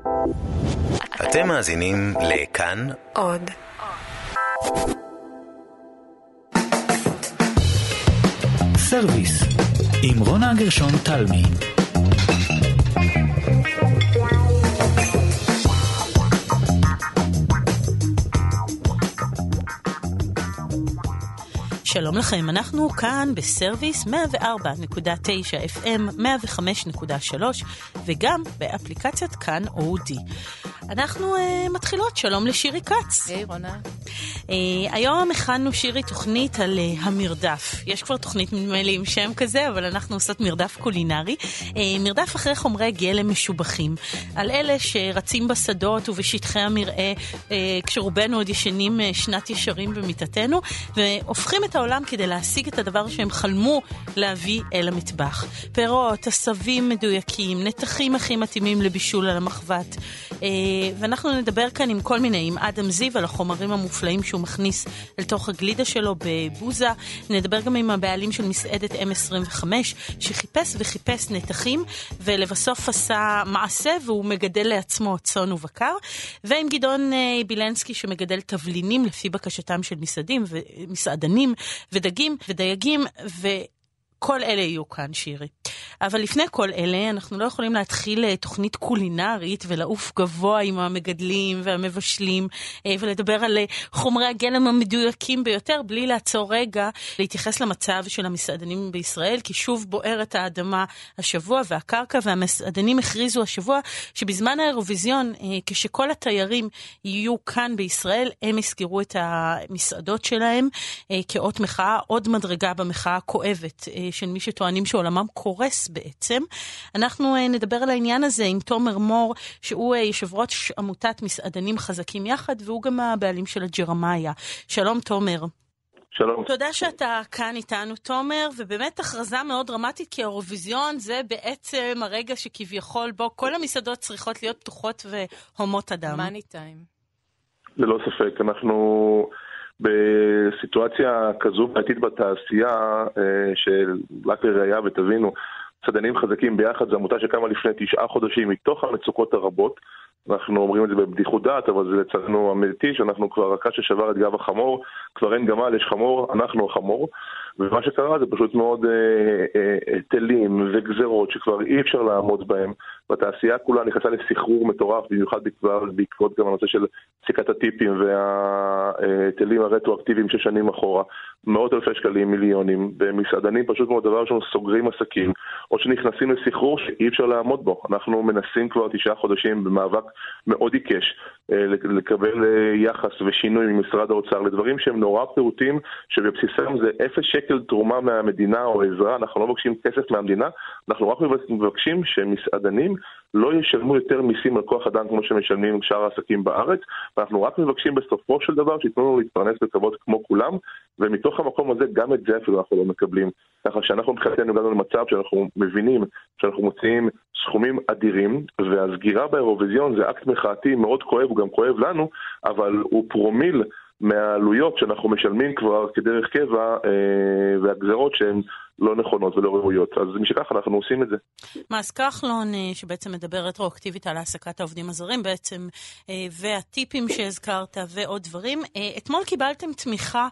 אתם מאזינים לכאן עוד. סרוויס עם רונה גרשון תלמי. שלום לכם, אנחנו כאן בסרוויס 104.9 FM, 105.3 וגם באפליקציית כאן אודי. אנחנו מתחילות, שלום לשירי קץ. היי רונה. היום הכנו שירי תוכנית על המרדף. יש כבר תוכנית נדמה לי עם שם כזה, אבל אנחנו עושות מרדף קולינרי. מרדף אחרי חומרי גלם משובחים. על אלה שרצים בשדות ובשטחי המרעה, כשרובנו עוד ישנים שנת ישרים במיטתנו, והופכים את העולם כדי להשיג את הדבר שהם חלמו להביא אל המטבח. פירות, עשבים מדויקים, נתחים הכי מתאימים לבישול על המחבת. ואנחנו נדבר כאן עם כל מיני, עם אדם זיו על החומרים המופלאים שהוא מכניס אל תוך הגלידה שלו בבוזה. נדבר גם עם הבעלים של מסעדת M25 שחיפש וחיפש נתחים ולבסוף עשה מעשה והוא מגדל לעצמו צאן ובקר. ועם גדעון בילנסקי שמגדל תבלינים לפי בקשתם של מסעדנים ודגים ודייגים, וכל אלה יהיו כאן שירי. אבל לפני כל אלה אנחנו לא יכולים להתחיל תוכנית קולינרית ולעוף גבוה עם המגדלים והמבשלים ולדבר על חומרי הגלם המדויקים ביותר בלי לעצור רגע להתייחס למצב של המסעדנים בישראל, כי שוב בוערת האדמה השבוע והקרקע, והמסעדנים הכריזו השבוע שבזמן האירוויזיון כשכל התיירים יהיו כאן בישראל הם יסגרו את המסעדות שלהם כאות מחאה, עוד מדרגה במחאה הכואבת של מי שטוענים שעולמם קורס בעצם. אנחנו נדבר על העניין הזה עם תומר מור, שהוא יושב ראש עמותת מסעדנים חזקים יחד, והוא גם הבעלים של הג'רמיה. שלום תומר. שלום. תודה שאתה כאן איתנו תומר, ובאמת הכרזה מאוד דרמטית, כי האירוויזיון זה בעצם הרגע שכביכול בו כל המסעדות צריכות להיות פתוחות והומות אדם. מאני טיים. ללא ספק, אנחנו בסיטואציה כזו בעתיד בתעשייה, שרק לראייה ותבינו, מסעדנים חזקים ביחד, זו עמותה שקמה לפני 9 חודשים מתוך המצוקות הרבות. אנחנו אומרים את זה בבדיחות דעת, אבל זה לצערנו אמיתי, שאנחנו כבר הקש ששבר את גב החמור, כבר אין גמל, יש חמור, אנחנו החמור. ומה שקרה זה פשוט מאוד היטלים וגזרות שכבר אי אפשר לעמוד בהם. והתעשייה כולה נכנסה לסחרור מטורף, במיוחד בעקבות גם הנושא של פסיקת הטיפים וההיטלים הרטרואקטיביים 6 שנים אחורה. מאות אלפי שקלים, מיליונים, במסעדנים פשוט מאוד דבר שאנחנו סוגרים עסקים, או שנכנסים לסחרור שאי אפשר לעמוד בו. אנחנו מנסים כבר 9 חודשים במאבק מאוד עיקש לקבל יחס ושינוי ממשרד האוצר לדברים שהם נורא פעוטים, שבבסיסם זה 0 שקל תרומה מהמדינה או עזרה. אנחנו לא מבקשים כסף מהמדינה, אנחנו רק מבקשים שמסעדנים לא ישלמו יותר מיסים על כוח אדם כמו שמשלמים שאר העסקים בארץ, ואנחנו רק מבקשים בסופו של דבר שיתנו לנו להתפרנס בכבוד כמו כולם, ומתוך המקום הזה גם את זה אפילו אנחנו לא מקבלים. ככה שאנחנו מבחינתנו הגענו למצב שאנחנו מבינים שאנחנו מוציאים סכומים אדירים, והסגירה באירוויזיון זה אקט מחאתי מאוד כואב, הוא גם כואב לנו, אבל הוא פרומיל מהעלויות שאנחנו משלמים כבר כדרך קבע, והגזרות שהן לא נכונות ולא ראויות. אז משכך אנחנו עושים את זה. מס כחלון, שבעצם מדבר רטרואקטיבית על העסקת העובדים הזרים בעצם, והטיפים שהזכרת ועוד דברים. אתמול קיבלתם תמיכה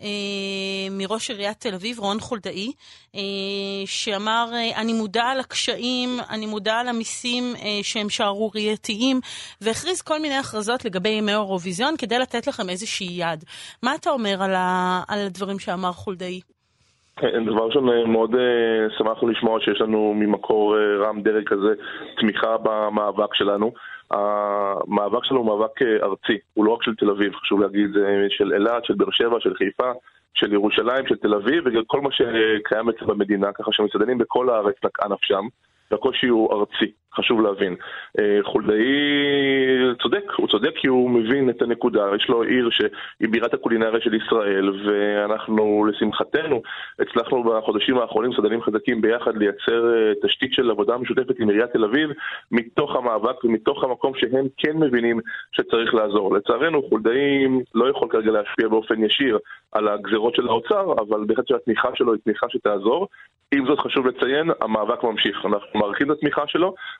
מראש עיריית תל אביב, רון חולדאי, שאמר, אני מודע על הקשיים, אני מודע על המיסים שהם שערורייתיים, והכריז כל מיני הכרזות לגבי ימי אירוויזיון כדי לתת לכם איזושהי יד. מה אתה אומר על הדברים שאמר חולדאי? דבר ראשון, מאוד שמחנו לשמוע שיש לנו ממקור רם דרג כזה תמיכה במאבק שלנו. המאבק שלנו הוא מאבק ארצי, הוא לא רק של תל אביב, חשוב להגיד, של אילת, של באר שבע, של חיפה, של ירושלים, של תל אביב, וכל מה שקיים אצל במדינה, ככה שמסעדנים בכל הארץ נקעה נפשם, והקושי הוא ארצי, חשוב להבין. חולדאי צודק, הוא צודק כי הוא מבין את הנקודה, יש לו עיר שהיא בירת הקולינריה של ישראל, ואנחנו לשמחתנו הצלחנו בחודשים האחרונים מסעדנים חזקים ביחד לייצר תשתית של עבודה משותפת עם עיריית תל אביב, מתוך המאבק ומתוך המקום שהם כן מבינים שצריך לעזור. לצערנו חולדאי לא יכול כרגע להשפיע באופן ישיר על הגזרות של האוצר, אבל בהחלט שהתמיכה שלו היא תמיכה שתעזור. עם זאת חשוב לציין, המאבק ממשיך. אנחנו מעריכים את התמיכה שלו,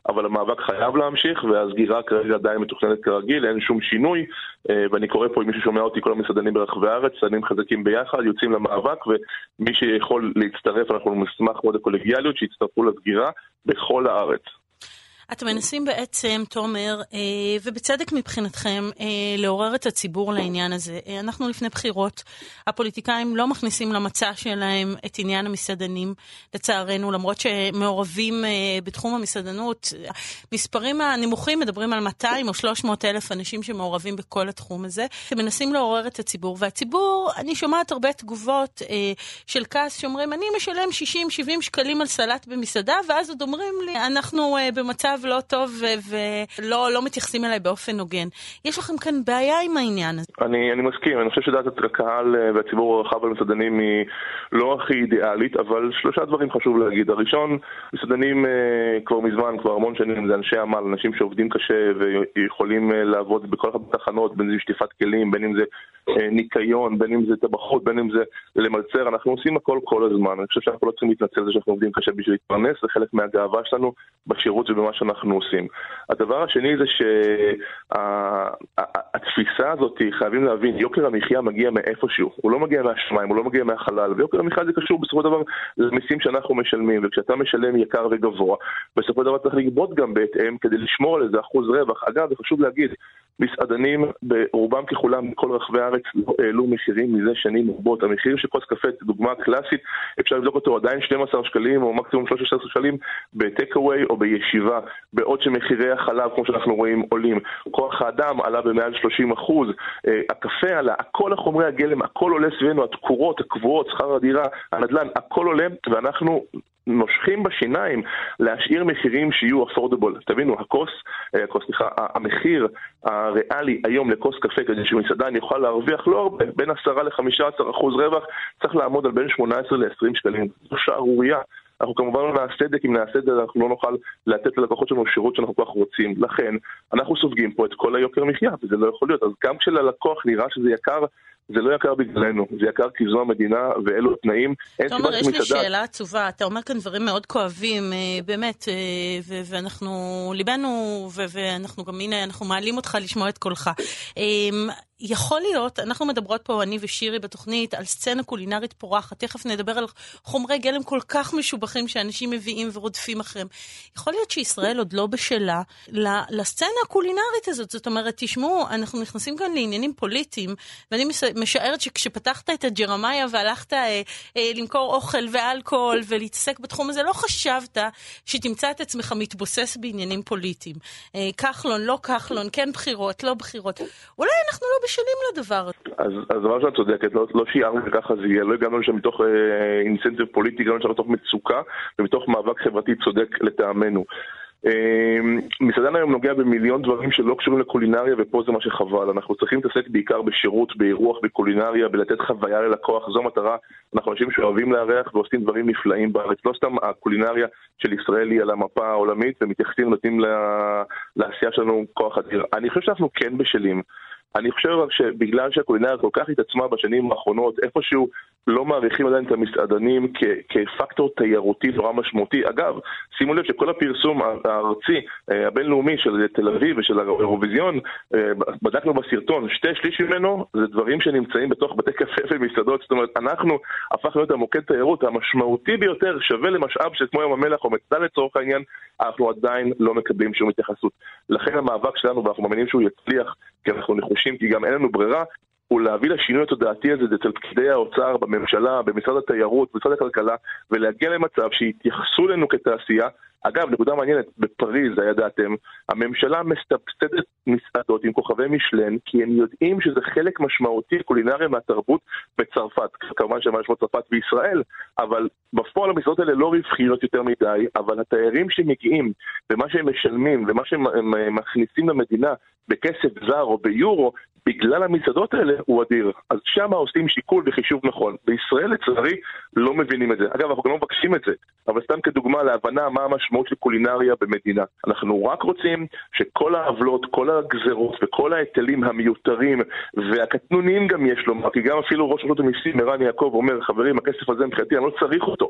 אבל המאבק חייב להמשיך, והסגירה כרגע עדיין מתוכננת כרגיל, אין שום שינוי, ואני קורא פה, אם מישהו שומע אותי, כל המסעדנים ברחבי הארץ, מסעדנים חזקים ביחד, יוצאים למאבק, ומי שיכול להצטרף, אנחנו נשמח מאוד הקולגיאליות, שיצטרפו לסגירה בכל הארץ. אתם מנסים בעצם, תומר, ובצדק מבחינתכם, לעורר את הציבור לעניין הזה. אנחנו לפני בחירות, הפוליטיקאים לא מכניסים למצע שלהם את עניין המסעדנים, לצערנו, למרות שמעורבים בתחום המסעדנות. מספרים הנמוכים מדברים על 200 או 300 אלף אנשים שמעורבים בכל התחום הזה. אתם מנסים לעורר את הציבור, והציבור, אני שומעת הרבה תגובות של כעס שאומרים, אני משלם 60-70 שקלים על סלט במסעדה, ואז עוד אומרים לי, אנחנו במצב לא טוב ולא מתייחסים אליי באופן הוגן. יש לכם כאן בעיה עם העניין הזה? אני מסכים, אני חושב שדעת הקהל והציבור הרחב על מסעדנים היא לא הכי אידיאלית, אבל 3 דברים חשוב להגיד. הראשון, מסעדנים כבר מזמן, כבר המון שנים, זה אנשי עמל, אנשים שעובדים קשה ויכולים לעבוד בכל אחת התחנות, בין אם זה שטיפת כלים, בין אם זה ניקיון, בין אם זה טבחות, בין אם זה למלצר, אנחנו עושים הכל כל הזמן. אני חושב שאנחנו לא צריכים להתנצל זה שאנחנו עובדים קשה בשביל להתפרנס, זה חלק מהגאווה שלנו בשירות ובמה שאנחנו עושים. הדבר השני זה שהתפיסה הזאת, חייבים להבין, יוקר המחיה מגיע מאיפשהו, הוא לא מגיע מהשמיים, הוא לא מגיע מהחלל, ויוקר המחיה זה קשור בסופו של דבר למיסים שאנחנו משלמים, וכשאתה משלם יקר וגבוה, בסופו של דבר צריך לגבות גם בהתאם כדי לשמור על איזה אחוז רווח. אגב, זה חשוב להגיד, מסעדנים ברובם ככולם בכל רחבי הארץ לא העלו מחירים מזה שנים רבות. המחירים של כוס קפה, דוגמה קלאסית, אפשר לבדוק אותו עדיין 12 שקלים או מקסימום 13 שקלים בטייק-אווי או בישיבה, בעוד שמחירי החלב, כמו שאנחנו רואים, עולים. כוח האדם עלה במעל 30%, הקפה עלה, כל החומרי הגלם, הכל עולה סביבנו, התקורות, הקבועות, שכר הדירה, הנדל"ן, הכל עולה, ואנחנו נושכים בשיניים להשאיר מחירים שיהיו affordable. תבינו, המחיר הריאלי היום לכוס קפה, כדי שמסעדן יוכל להרוויח לא הרבה, בין 10-15% רווח, צריך לעמוד על בין 18 ל-20 שקלים. זו שערוריה. אנחנו כמובן לא נעשה את זה, אם נעשה את זה אנחנו לא נוכל לתת ללקוחות שלנו שירות שאנחנו כל כך רוצים. לכן, אנחנו סופגים פה את כל היוקר מחיה, וזה לא יכול להיות. אז גם כשללקוח נראה שזה יקר, זה לא יקר בגללנו, זה יקר כי זו המדינה ואלו התנאים. תומר, יש לי שאלה עצובה, אתה אומר כאן דברים מאוד כואבים, באמת, ואנחנו ליבנו, ואנחנו גם, הנה, אנחנו מעלים אותך לשמוע את קולך. יכול להיות, אנחנו מדברות פה, אני ושירי בתוכנית, על סצנה קולינרית פורחת, תכף נדבר על חומרי גלם כל כך משובחים שאנשים מביאים ורודפים אחריהם. יכול להיות שישראל עוד לא בשלה לסצנה הקולינרית הזאת, זאת אומרת, תשמעו, אנחנו נכנסים כאן לעניינים פוליטיים, ואני משערת שכשפתחת את הג'רמיה והלכת למכור אוכל ואלכוהול ולהתעסק בתחום הזה, לא חשבת שתמצא את עצמך מתבוסס בעניינים פוליטיים. כחלון, לא כחלון, כן בחירות, לא בחירות. אולי אנחנו לא בשלים לדבר. אז דבר שאת צודקת, לא שיערנו וככה זה יהיה, לא הגענו לשם מתוך אינסנטיב פוליטי, הגענו לשם מתוך מצוקה ומתוך מאבק חברתי צודק לטעמנו. מסעדן היום נוגע במיליון דברים שלא קשורים לקולינריה, ופה זה מה שחבל. אנחנו צריכים להתעסק בעיקר בשירות, באירוח, בקולינריה, בלתת חוויה ללקוח. זו מטרה. אנחנו אנשים שאוהבים לארח ועושים דברים נפלאים בארץ. לא סתם הקולינריה של ישראל היא על המפה העולמית, ומתייחסים ונותנים לעשייה שלנו כוח אדיר. אני חושב שאנחנו כן בשלים. אני חושב שבגלל שהקולינריה כל כך התעצמה בשנים האחרונות, איפשהו לא מעריכים עדיין את המסעדנים כפקטור תיירותי נורא משמעותי. אגב, שימו לב שכל הפרסום הארצי, הבינלאומי של תל אביב ושל האירוויזיון, בדקנו בסרטון, 2/3 ממנו זה דברים שנמצאים בתוך בתי קפה ומסעדות. זאת אומרת, אנחנו הפכנו להיות המוקד תיירות המשמעותי ביותר, שווה למשאב שכמו ים המלח או מצדה לצורך העניין, אנחנו עדיין לא מקבלים שום התייחסות. לכן המאבק שלנו, ואנחנו מאמינים שהוא יצליח, כי אנחנו נחושים, כי גם אין לנו ברירה, הוא להביא לשינוי התודעתי הזה אצל פקידי האוצר, בממשלה, במשרד התיירות, במשרד הכלכלה, ולהגיע למצב שיתייחסו לנו כתעשייה. אגב, נקודה מעניינת, בפריז, הידעתם, הממשלה מסבסדת מסעדות עם כוכבי משלן, כי הם יודעים שזה חלק משמעותי קולינריה מהתרבות בצרפת. כמובן שמה לשמות צרפת בישראל, אבל בפועל המסעדות האלה לא רווחיות יותר מדי, אבל התיירים שמגיעים, ומה שהם משלמים, ומה שהם מכניסים למדינה בכסף זר או ביורו, בגלל המסעדות האלה הוא אדיר. אז שם עושים שיקול וחישוב נכון. בישראל לצערי לא מבינים את זה. אגב, אנחנו גם לא מבקשים את זה, אבל סתם כדוגמה להבנה מה המשמעות של קולינריה במדינה. אנחנו רק רוצים שכל העוולות, כל הגזרות וכל ההיטלים המיותרים והקטנוניים גם יש לומר, כי גם אפילו ראש רשות המיסים ערן יעקב אומר, חברים, הכסף הזה מבחינתי, אני לא צריך אותו.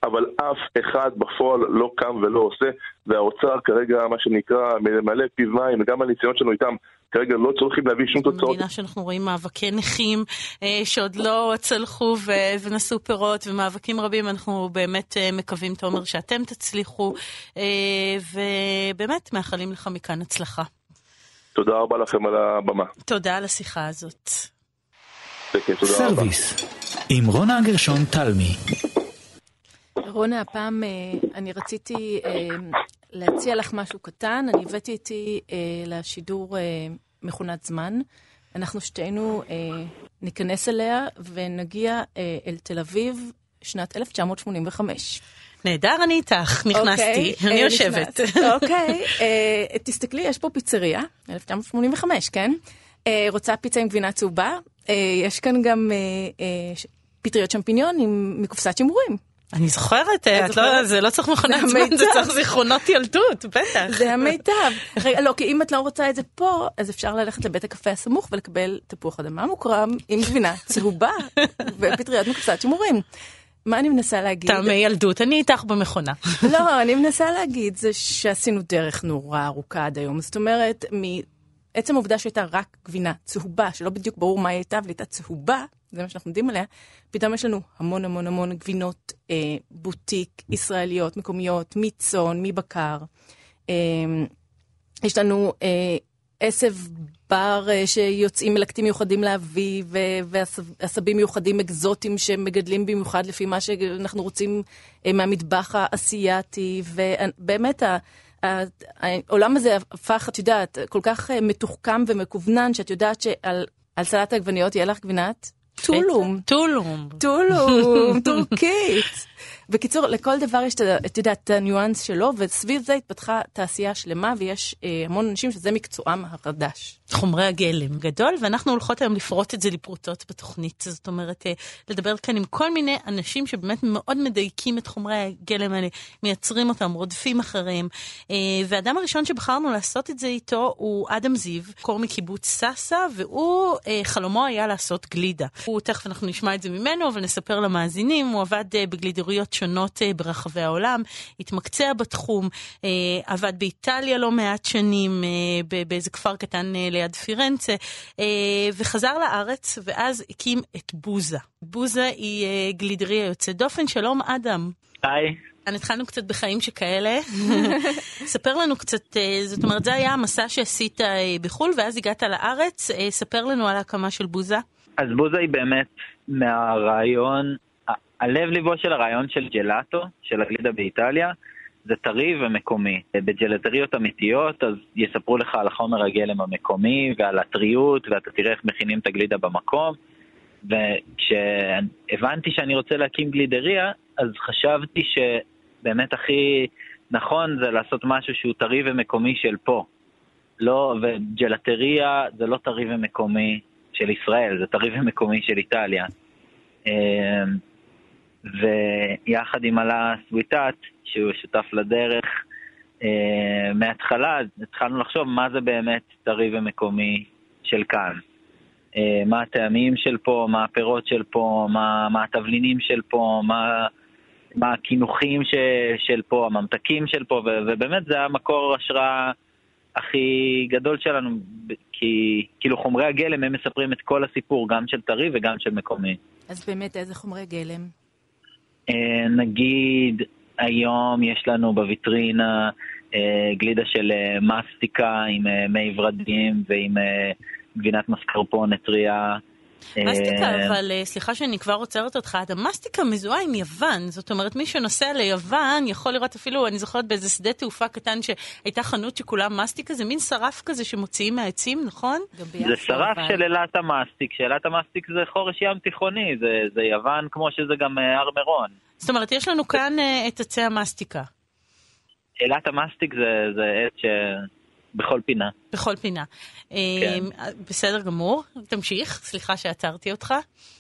אבל אף אחד בפועל לא קם ולא עושה, והאוצר כרגע, מה שנקרא, מלא פיו מים, וגם הניסיון שלנו איתם, כרגע לא צריכים להביא שום תוצאות. במדינה שאנחנו רואים מאבקי נכים שעוד לא צלחו ונשאו פירות, ומאבקים רבים, אנחנו באמת מקווים, תומר, שאתם תצליחו, ובאמת מאחלים לך מכאן הצלחה. תודה רבה לכם על הבמה. תודה על השיחה הזאת. סרוויס, עם רונה גרשון תלמי. רונה, הפעם אני רציתי להציע לך משהו קטן. אני הבאתי איתי לשידור מכונת זמן. אנחנו שתינו ניכנס אליה ונגיע אל תל אביב שנת 1985. נהדר, אני איתך, נכנסתי, אני יושבת. אוקיי, תסתכלי, יש פה פיצריה, 1985, כן? רוצה פיצה עם גבינה צהובה. יש כאן גם פטריות שמפיניון מקופסת שימורים. אני זוכרת, זה לא צריך מכונת זמן, זה צריך זיכרונות ילדות, בטח. זה המיטב. לא, כי אם את לא רוצה את זה פה, אז אפשר ללכת לבית הקפה הסמוך ולקבל תפוח אדמה מוקרם עם גבינה צהובה ופטריות מקופסת שימורים. מה אני מנסה להגיד? טעמי ילדות, אני איתך במכונה. לא, אני מנסה להגיד זה שעשינו דרך נורא ארוכה עד היום. זאת אומרת, מעצם העובדה שהייתה רק גבינה צהובה, שלא בדיוק ברור מה היא הייתה, אבל הייתה צהובה, זה מה שאנחנו יודעים עליה, פתאום יש לנו המון המון המון גבינות בוטיק ישראליות, מקומיות, מצון, מבקר. יש לנו עשב בר שיוצאים מלקטים מיוחדים להביא, ועשבים מיוחדים אקזוטיים שמגדלים במיוחד לפי מה שאנחנו רוצים מהמטבח האסייתי, ובאמת העולם הזה הפך, את יודעת, כל כך מתוחכם ומקוונן, שאת יודעת שעל סלט העגבניות יהיה לך גבינת טולום. טולום, טורקית. בקיצור, לכל דבר יש, את יודעת, הניואנס שלו, וסביב זה התפתחה תעשייה שלמה, ויש המון אנשים שזה מקצועם החדש. חומרי הגלם גדול, ואנחנו הולכות היום לפרוט את זה לפרוטות בתוכנית. זאת אומרת, לדבר כאן עם כל מיני אנשים שבאמת מאוד מדייקים את חומרי הגלם האלה, מייצרים אותם, רודפים אחריהם. והאדם הראשון שבחרנו לעשות את זה איתו הוא אדם זיו, קור מקיבוץ ססה, והוא, חלומו היה לעשות גלידה. תכף אנחנו נשמע את זה ממנו, אבל נספר למאזינים, הוא עבד בגלידריות שונות ברחבי העולם, התמקצע בתחום, עבד באיטליה לא מעט שנים, באיזה כפר קטן ליד פירנצה, וחזר לארץ, ואז הקים את בוזה. בוזה היא גלידריה יוצא דופן. שלום אדם. היי. התחלנו קצת בחיים שכאלה. ספר לנו קצת, זאת אומרת, זה היה המסע שעשית בחול, ואז הגעת לארץ. ספר לנו על ההקמה של בוזה. אז בוזה היא באמת מהרעיון, הלב ליבו של הרעיון של ג'לאטו, של הגלידה באיטליה, זה טרי ומקומי. בג'לטריות אמיתיות, אז יספרו לך על החומר הגלם המקומי, ועל הטריות, ואתה תראה איך מכינים את הגלידה במקום. וכשהבנתי שאני רוצה להקים גלידריה, אז חשבתי שבאמת הכי נכון זה לעשות משהו שהוא טרי ומקומי של פה. לא, וג'לטריה זה לא טרי ומקומי של ישראל, זה טרי ומקומי של איטליה. ויחד עם עלה סוויטת, שהוא שותף לדרך, מההתחלה התחלנו לחשוב מה זה באמת טרי ומקומי של כאן. מה הטעמים של פה, מה הפירות של פה, מה התבלינים של פה, מה הכינוחים של פה, הממתקים של פה, ובאמת זה המקור השראה הכי גדול שלנו, כי כאילו חומרי הגלם הם מספרים את כל הסיפור, גם של טרי וגם של מקומי. אז באמת איזה חומרי גלם? נגיד היום יש לנו בוויטרינה גלידה של מסטיקה עם מי ורדים ועם גבינת מסקרפונה טריה. מסטיקה, אבל סליחה שאני כבר עוצרת אותך, המסטיקה מזוהה עם יוון, זאת אומרת מי שנוסע ליוון יכול לראות אפילו, אני זוכרת באיזה שדה תעופה קטן שהייתה חנות שכולם מסטיקה, זה מין שרף כזה שמוציאים מהעצים, נכון? זה שרף של אלת המסטיק, שאלת המסטיק זה חורש ים תיכוני, זה יוון כמו שזה גם הר מירון. זאת אומרת יש לנו כאן את עצי המסטיקה. אלת המסטיק זה עץ בכל פינה. בכל פינה. כן. בסדר גמור. תמשיך, סליחה שעצרתי אותך.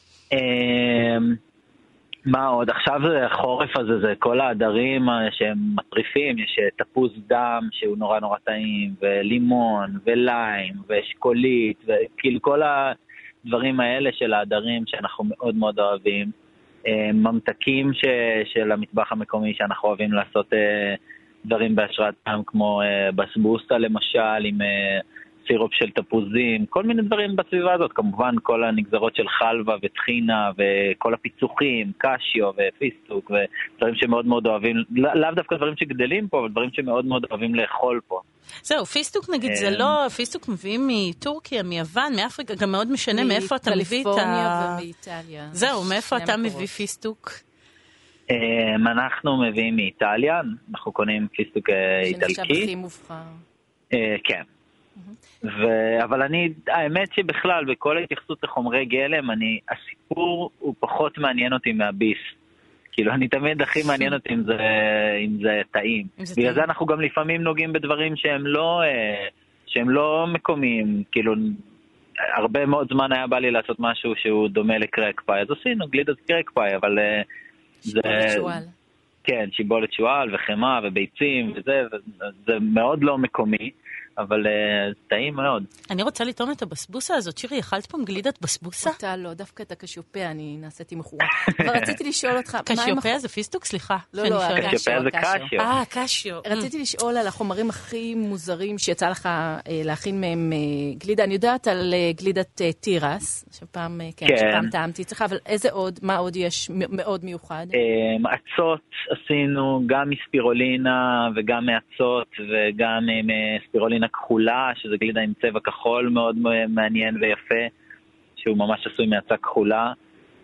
מה עוד? עכשיו החורף הזה, זה כל העדרים שהם מטריפים, יש תפוז דם שהוא נורא נורא טעים, ולימון, וליים, ואשכולית, וכאילו כל הדברים האלה של העדרים שאנחנו מאוד מאוד אוהבים. ממתקים של המטבח המקומי שאנחנו אוהבים לעשות דברים בהשראתם, כמו בסבוסה למשל, עם סירופ של תפוזים, כל מיני דברים בסביבה הזאת, כמובן כל הנגזרות של חלבה וטחינה וכל הפיצוחים, קשיו ופיסטוק ודברים שמאוד מאוד אוהבים, לאו דווקא דברים שגדלים פה, אבל דברים שמאוד מאוד אוהבים לאכול פה. זהו, פיסטוק נגיד זה לא, פיסטוק מביאים מטורקיה, מיוון, מאפריקה, גם מאוד משנה מאיפה אתה מביא את מקליפורניה ומאיטליה. זהו, מאיפה אתה מביא פיסטוק? אנחנו מביאים מאיטליה, אנחנו קונים פיסטוק איטלקי. שנחשב הכי מובחר. כן. אבל האמת שבכלל, בכל ההתייחסות לחומרי גלם, הסיפור הוא פחות מעניין אותי מהביס. כאילו, אני תמיד הכי מעניין אותי אם זה טעים. בגלל זה אנחנו גם לפעמים נוגעים בדברים שהם לא מקומיים. כאילו, הרבה מאוד זמן היה בא לי לעשות משהו שהוא דומה לקרק פאי. אז עשינו גלידת קרק פאי, אבל שיבולת שואל. כן, שיבולת שואל וחמה וביצים וזה מאוד לא מקומי. אבל טעים מאוד. אני רוצה לטעום את הבסבוסה הזאת. שירי, אכלת פעם גלידת בסבוסה? אותה לא, דווקא את הקשיופה, אני נעשיתי מכורה. אבל רציתי לשאול אותך... קשיופה זה פיסטוק? סליחה. לא, קשיופה זה קשיו. קשיו. רציתי לשאול על החומרים הכי מוזרים שיצא לך להכין מהם גלידה. אני יודעת על גלידת תירס, שפעם טעמתי אצלך, אבל איזה עוד, מה עוד יש מאוד מיוחד? עצות עשינו גם מספירולינה וגם מעצות וגם מספירולינה כחולה, שזה גלידה עם צבע כחול מאוד מעניין ויפה, שהוא ממש עשוי מעצה כחולה.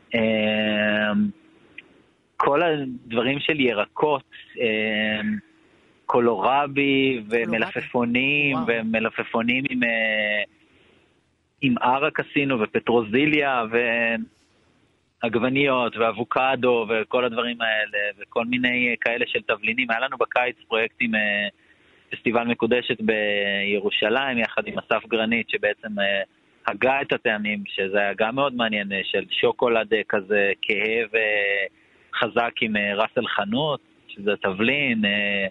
כל הדברים של ירקות, קולורבי ומלפפונים, ומלפפונים עם ערק עשינו, ופטרוזיליה, ועגבניות, ואבוקדו, וכל הדברים האלה, וכל מיני כאלה של תבלינים. היה לנו בקיץ פרויקטים פסטיבל מקודשת בירושלים, יחד עם אסף גרנית, שבעצם הגה את הטעמים, שזה היה גם מאוד מעניין, של שוקולד כזה, כהה וחזק עם רס חנות, שזה תבלין.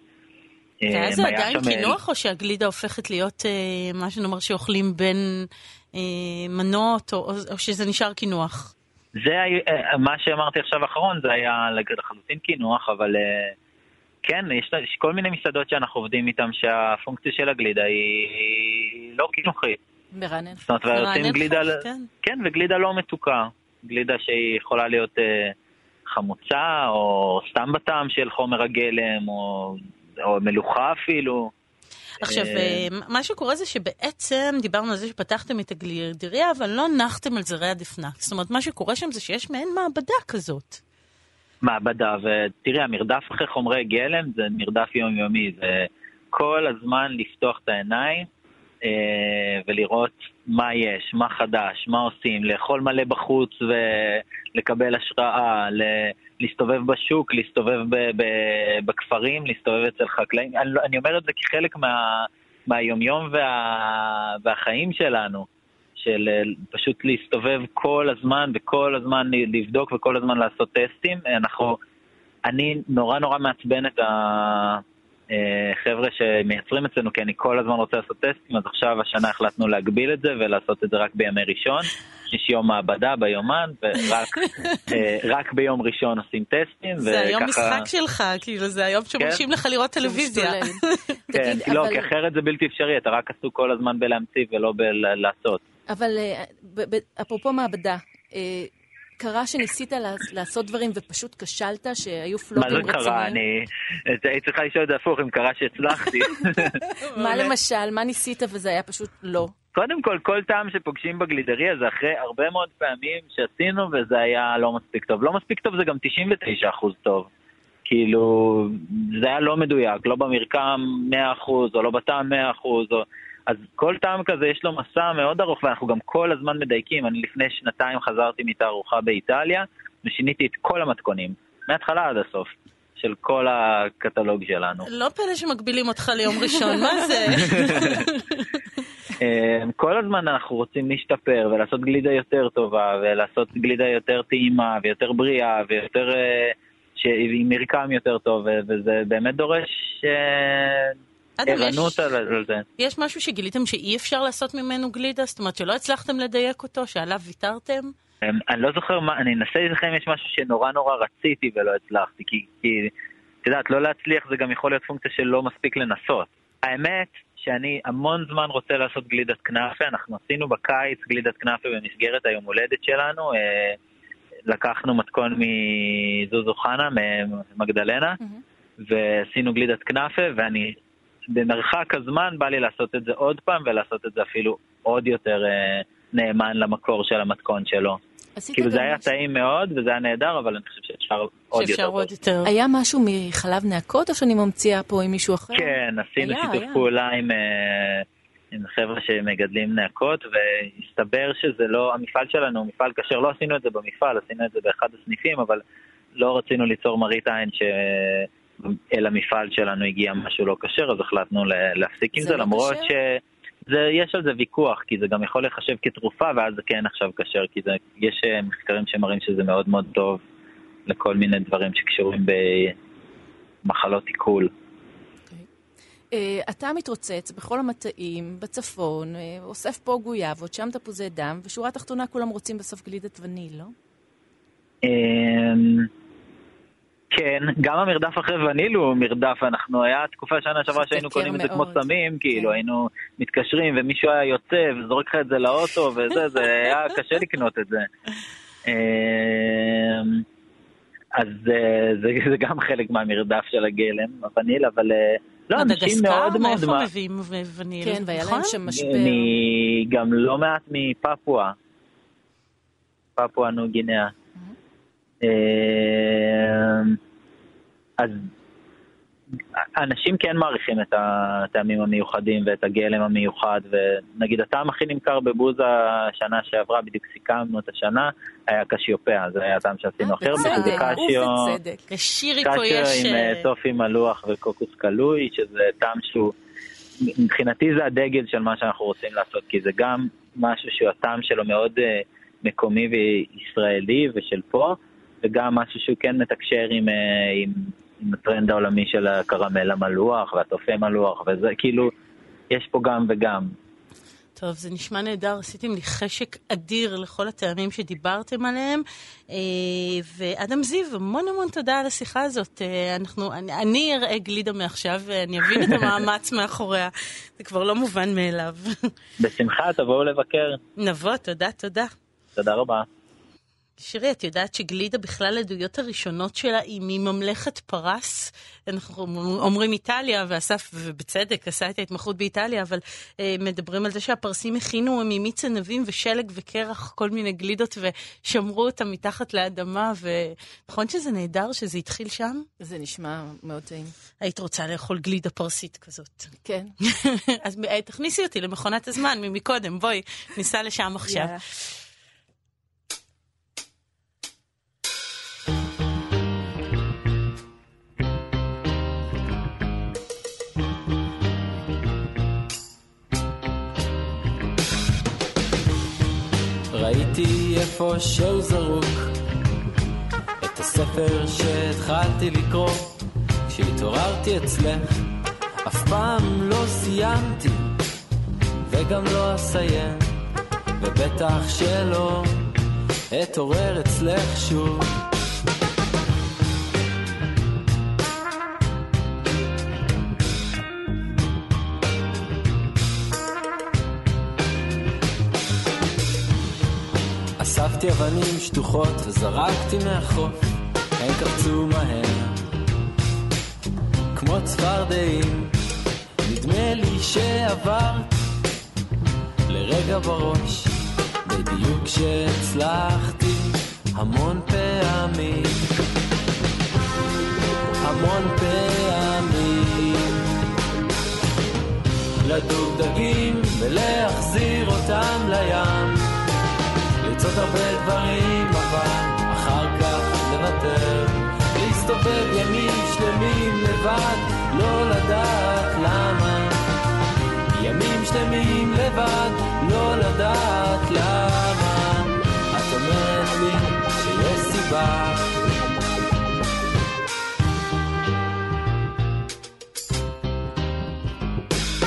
זה עדיין קינוח, או שהגלידה הופכת להיות מה שנאמר שאוכלים בין מנות, או שזה נשאר קינוח? זה מה שאמרתי עכשיו האחרון, זה היה לחלוטין קינוח, אבל... כן, יש כל מיני מסעדות שאנחנו עובדים איתם שהפונקציה של הגלידה היא לא קינוחית. מרענן. זאת אומרת, ועושים גלידה, כן, וגלידה לא מתוקה. גלידה שהיא יכולה להיות חמוצה, או סתם בטעם של חומר הגלם, או מלוכה אפילו. עכשיו, מה שקורה זה שבעצם דיברנו על זה שפתחתם את הגלידריה, אבל לא נחתם על זרי הדפנה. זאת אומרת, מה שקורה שם זה שיש מעין מעבדה כזאת. מעבדה, ותראי, המרדף אחרי חומרי גלם זה מרדף יומיומי, זה כל הזמן לפתוח את העיניים ולראות מה יש, מה חדש, מה עושים, לאכול מלא בחוץ ולקבל השראה, להסתובב בשוק, להסתובב בכפרים, להסתובב אצל חקלאים. אני אומר את זה כחלק מהיומיום והחיים שלנו, של פשוט להסתובב כל הזמן וכל הזמן לבדוק וכל הזמן לעשות טסטים. אני נורא מעצבן את החבר'ה שמייצרים אצלנו, כי אני כל הזמן רוצה לעשות טסטים, אז עכשיו השנה החלטנו להגביל את זה ולעשות את זה רק בימי ראשון. יש יום מעבדה ביומן, ורק ביום ראשון עושים טסטים. זה היום משחק שלך, כאילו זה היום שמרשים לך לראות טלוויזיה. כן, לא, כי אחרת זה בלתי אפשרי, אתה רק עשו כל הזמן בלהמציא ולא בלעשות. אבל אפרופו מעבדה, קרה שניסית לעשות דברים ופשוט כשלת, שהיו פלופים רציניים? מה זה קרה? הייתי צריכה לשאול את זה הפוך, אם קרה שהצלחתי. מה למשל? מה ניסית וזה היה פשוט לא? קודם כל טעם שפוגשים בגלידריה זה אחרי הרבה מאוד פעמים שעשינו וזה היה לא מספיק טוב. לא מספיק טוב זה גם 99% טוב. כאילו, זה היה לא מדויק, לא במרקם 100% או לא בטעם 100%. אז כל טעם כזה יש לו מסע מאוד ארוך, ואנחנו גם כל הזמן מדייקים. אני לפני 2 חזרתי מתערוכה באיטליה, ושיניתי את כל המתכונים, מההתחלה עד הסוף, של כל הקטלוג שלנו. לא פלא שמגבילים אותך ליום ראשון, מה זה? כל הזמן אנחנו רוצים להשתפר, ולעשות גלידה יותר טובה, ולעשות גלידה יותר טעימה, ויותר בריאה, ויותר... עם מרקם יותר טוב, וזה באמת דורש... ערנות על זה. יש משהו שגיליתם שאי אפשר לעשות ממנו גלידה? זאת אומרת שלא הצלחתם לדייק אותו, שעליו ויתרתם? אני לא זוכר מה, אני אנסה להזכר אם יש משהו שנורא נורא רציתי ולא הצלחתי, כי את יודעת, לא להצליח זה גם יכול להיות פונקציה של לא מספיק לנסות. האמת שאני המון זמן רוצה לעשות גלידת כנאפה, אנחנו עשינו בקיץ גלידת כנאפה במסגרת היום הולדת שלנו, לקחנו מתכון מזוזו חנה, ממגדלנה, ועשינו גלידת כנאפה, ואני במרחק הזמן בא לי לעשות את זה עוד פעם, ולעשות את זה אפילו עוד יותר נאמן למקור של המתכון שלו. כאילו זה היה טעים מאוד, וזה היה נהדר, אבל אני חושב שאפשר עוד יותר. היה משהו מחלב נעקות, או שאני ממציאה פה עם מישהו אחר? כן, עשינו שיתוף פעולה עם חבר'ה שמגדלים נעקות, והסתבר שזה לא, המפעל שלנו הוא מפעל כשר, לא עשינו את זה במפעל, עשינו את זה באחד הסניפים, אבל לא רצינו ליצור מראית עין אל המפעל שלנו הגיע משהו לא כשר, אז החלטנו להפסיק עם זה, למרות יש על זה ויכוח, כי זה גם יכול לחשב כתרופה, ואז זה כן עכשיו כשר, כי יש מחקרים שמראים שזה מאוד מאוד טוב לכל מיני דברים שקשורים במחלות עיכול. אתה מתרוצץ בכל המטעים, בצפון, אוסף פה גויאבות, שם תפוזי דם, ושורה תחתונה כולם רוצים בסוף גלידת וניל, לא? כן, גם המרדף אחרי וניל הוא מרדף, אנחנו היה תקופה שנה שעברה שהיינו קונים את זה כמו סמים, כאילו היינו מתקשרים ומישהו היה יוצא וזורק לך את זה לאוטו וזה, זה היה קשה לקנות את זה. אז זה גם חלק מהמרדף של הגלם, הווניל, אבל לא, אנשים מאוד מאוד... מאיפה מביאים וניל? כן, והיה להם שם משבר. גם לא מעט מפפואה. פפואה ניו גינאה. אז אנשים כן מעריכים את הטעמים המיוחדים ואת הגלם המיוחד, ונגיד הטעם הכי נמכר בבוזה השנה שעברה, בדיוק סיכמנו את השנה, היה קשיופיה, זה היה הטעם שעשינו אחר, זה קשיו עם טופי מלוח וקוקוס קלוי, שזה טעם שהוא, מבחינתי זה הדגל של מה שאנחנו רוצים לעשות, כי זה גם משהו שהוא הטעם שלו מאוד מקומי וישראלי ושל פה, וגם משהו שהוא כן מתקשר עם הטרנד העולמי של הקרמל המלוח והטופי מלוח, וזה כאילו, יש פה גם וגם. טוב, זה נשמע נהדר, עשיתם לי חשק אדיר לכל הטעמים שדיברתם עליהם, ואדם זיו, המון המון תודה על השיחה הזאת. אני אראה גלידה מעכשיו, ואני אבין את המאמץ מאחוריה, זה כבר לא מובן מאליו. בשמחה, תבואו לבקר. נבוא, תודה, תודה. תודה רבה. שירי, את יודעת שגלידה בכלל העדויות הראשונות שלה היא מממלכת פרס? אנחנו אומרים איטליה, ואסף ובצדק עשה את ההתמחות באיטליה, אבל מדברים על זה שהפרסים הכינו ממיץ ענבים ושלג וקרח כל מיני גלידות ושמרו אותם מתחת לאדמה, ונכון שזה נהדר שזה התחיל שם? זה נשמע מאוד טעים. היית רוצה לאכול גלידה פרסית כזאת. כן. אז תכניסי אותי למכונת הזמן ממקודם, בואי, ניסע לשם עכשיו. ראיתי איפה שהוא זרוק את הספר שהתחלתי לקרוא כשהתעוררתי אצלך אף פעם לא סיימתי וגם לא אסיים ובטח שלא אתעורר אצלך שוב אספתי אבנים שטוחות וזרקתי מהחוף הן קפצו מהר כמו צפרדעים נדמה לי שעברת לרגע בראש בדיוק שהצלחתי המון פעמים לדוג דגים ולהחזיר אותם לים לרצות הרבה דברים אבל אחר כך לוותר להסתובב ימים שלמים לבד לא לדעת למה ימים שלמים לבד לא לדעת למה את אומרת לי שיש סיבה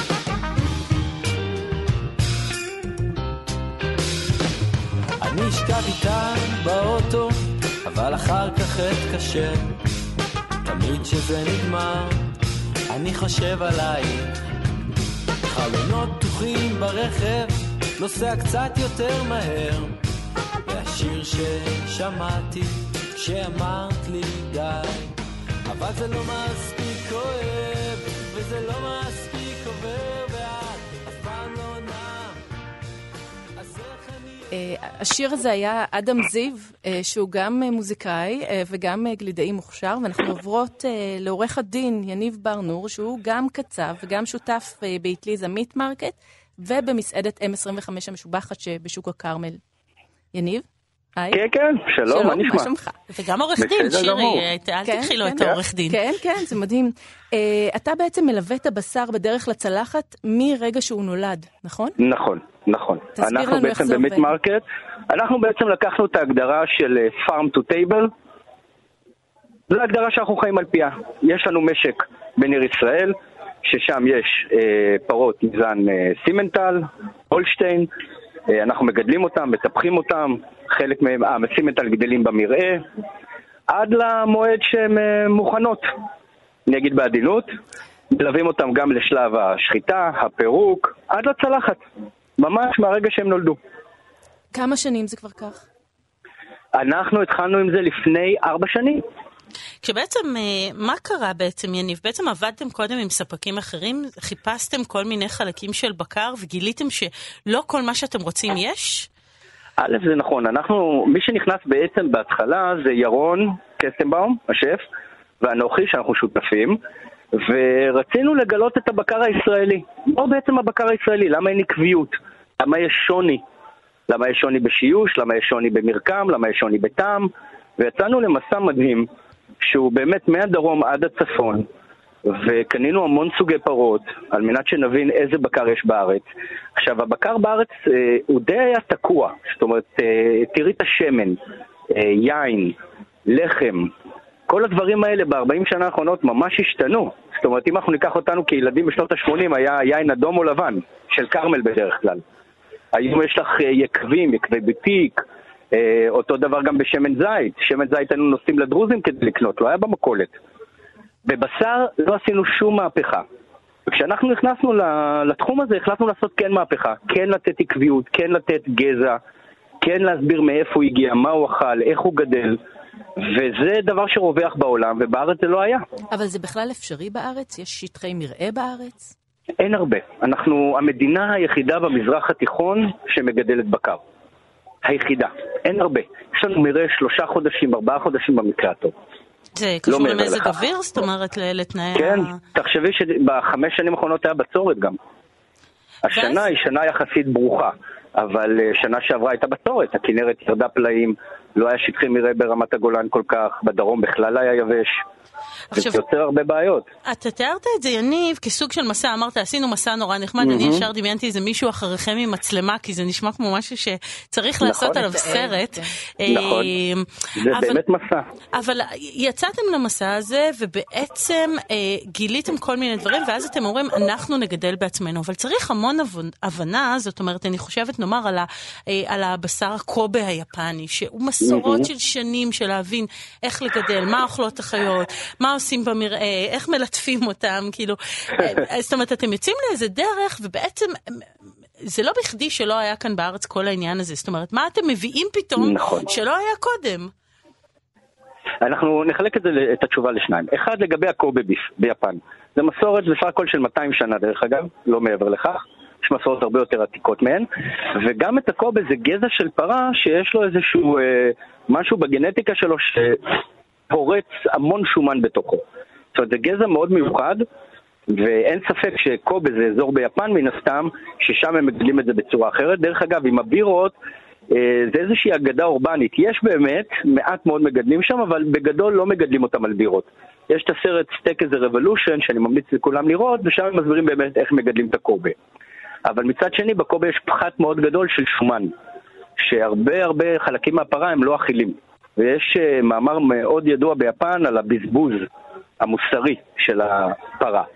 אני אשכח עכשיו איתה באוטו, אבל אחר כך אתקשר. תמיד שזה נגמר, אני חושב עלייך. חלונות פתוחים ברכב, נוסע קצת יותר מהר. והשיר ששמעתי כשאמרת לי די, אבל זה לא מספיק כואב, וזה לא מספיק עובר, ואת אף פעם לא עונה. אז איך אני... השיר הזה היה אדם זיו, שהוא גם מוזיקאי וגם גלידאי מוכשר, ואנחנו עוברות לעורך הדין יניב בר נור, שהוא גם קצב וגם שותף באטליז המיט מרקט, ובמסעדת M25 המשובחת שבשוק הכרמל. יניב? היי. כן, כן, שלום, מה נשמע? וגם עורך דין, שירי, אל תתחילו את העורך דין. כן, כן, זה מדהים. אתה בעצם מלווה את הבשר בדרך לצלחת מרגע שהוא נולד, נכון? נכון, נכון. אנחנו בעצם במיט מרקט, אנחנו בעצם לקחנו את ההגדרה של farm to table, זו ההגדרה שאנחנו חיים על פיה. יש לנו משק בניר ישראל, ששם יש פרות מזן סימנטל, הולשטיין, אנחנו מגדלים אותם, מטפחים אותם, חלק מהם, הסימנטל גדלים במרעה, עד למועד שהן מוכנות, אני אגיד בעדינות, מלווים אותם גם לשלב השחיטה, הפירוק, עד לצלחת, ממש מהרגע שהם נולדו. כמה שנים זה כבר כך? אנחנו התחלנו עם זה לפני 4 שנים. כשבעצם, מה קרה בעצם, יניב? בעצם עבדתם קודם עם ספקים אחרים, חיפשתם כל מיני חלקים של בקר, וגיליתם שלא כל מה שאתם רוצים יש? א', זה נכון. מי שנכנס בעצם בהתחלה זה ירון קסטנבאום, השף, ואנוכי שאנחנו שותפים, ורצינו לגלות את הבקר הישראלי. מה בעצם הבקר הישראלי? למה אין עקביות? למה יש שוני? למה יש שוני בשיוש? למה יש שוני במרקם? למה יש שוני בטעם? ויצאנו למסע מדהים, שהוא באמת מהדרום עד הצפון, וקנינו המון סוגי פרות, על מנת שנבין איזה בקר יש בארץ. עכשיו, הבקר בארץ הוא די היה תקוע, זאת אומרת, תראי את השמן, יין, לחם, כל הדברים האלה ב-40 שנה האחרונות ממש השתנו. זאת אומרת, אם אנחנו ניקח אותנו כילדים בשנות ה-80, היה יין אדום או לבן, של קרמל בדרך כלל. היום יש לך יקבים, יקבי ביטיק, אותו דבר גם בשמן זית. שמן זית היינו נוסעים לדרוזים כדי לקנות, לא היה במקולת. בבשר לא עשינו שום מהפכה. וכשאנחנו נכנסנו לתחום הזה, החלטנו לעשות כן מהפכה, כן לתת עקביות, כן לתת גזע, כן להסביר מאיפה הוא הגיע, מה הוא אכל, איך הוא גדל, וזה דבר שרווח בעולם, ובארץ זה לא היה. אבל זה בכלל אפשרי בארץ? יש שטחי מרעה בארץ? אין הרבה. אנחנו המדינה היחידה במזרח התיכון שמגדלת בקר. היחידה. אין הרבה. יש לנו מרעה 3 חודשים, 4 חודשים במקרה הטוב. זה קשור למזג אוויר? זאת אומרת, לתנאי... כן, תחשבי שב5 שנים האחרונות היה בצורת גם. השנה היא שנה יחסית ברוכה, אבל שנה שעברה הייתה בצורת. הכנרת ירדה פלאים, לא היה שטחי מרעה ברמת הגולן כל כך, בדרום בכלל היה יבש. זה יוצר הרבה בעיות. אתה תיארת את זה, יניב, כסוג של מסע, אמרת, עשינו מסע נורא נחמד, אני ישר דמיינתי איזה מישהו אחריכם עם מצלמה, כי זה נשמע כמו משהו שצריך לעשות עליו סרט. נכון, זה באמת מסע. אבל יצאתם למסע הזה, ובעצם גיליתם כל מיני דברים, ואז אתם אומרים, אנחנו נגדל בעצמנו, אבל צריך המון הבנה, זאת אומרת, אני חושבת, נאמר, על הבשר הקובה היפני, שהוא מסורות של שנים של להבין איך לגדל, מה אוכלות החיות, מה עושים במראה, איך מלטפים אותם, כאילו, זאת אומרת, אתם יוצאים לאיזה דרך, ובעצם זה לא בכדי שלא היה כאן בארץ כל העניין הזה, זאת אומרת, מה אתם מביאים פתאום שלא היה קודם? אנחנו נחלק את התשובה לשניים. אחד, לגבי הקובה ביף ביפן. זה מסורת בסך הכל של 200 שנה דרך אגב, לא מעבר לכך. יש מסורות הרבה יותר עתיקות מהן, וגם את הקובה זה גזע של פרה שיש לו איזשהו משהו בגנטיקה שלו שפורץ המון שומן בתוכו. זאת אומרת, זה גזע מאוד מיוחד, ואין ספק שקובה זה אזור ביפן מן הסתם, ששם הם מגדלים את זה בצורה אחרת. דרך אגב, עם הבירות, זה איזושהי אגדה אורבנית. יש באמת מעט מאוד מגדלים שם, אבל בגדול לא מגדלים אותם על בירות. יש את הסרט סטייק איזה רבולושן, שאני ממליץ לכולם לראות, ושם הם מסבירים באמת איך מגדלים את הקובה. אבל מצד שני, בקובה יש פחת מאוד גדול של שומן, שהרבה חלקים מהפרה הם לא אכילים. ויש מאמר מאוד ידוע ביפן על הבזבוז המוסרי של הפרה.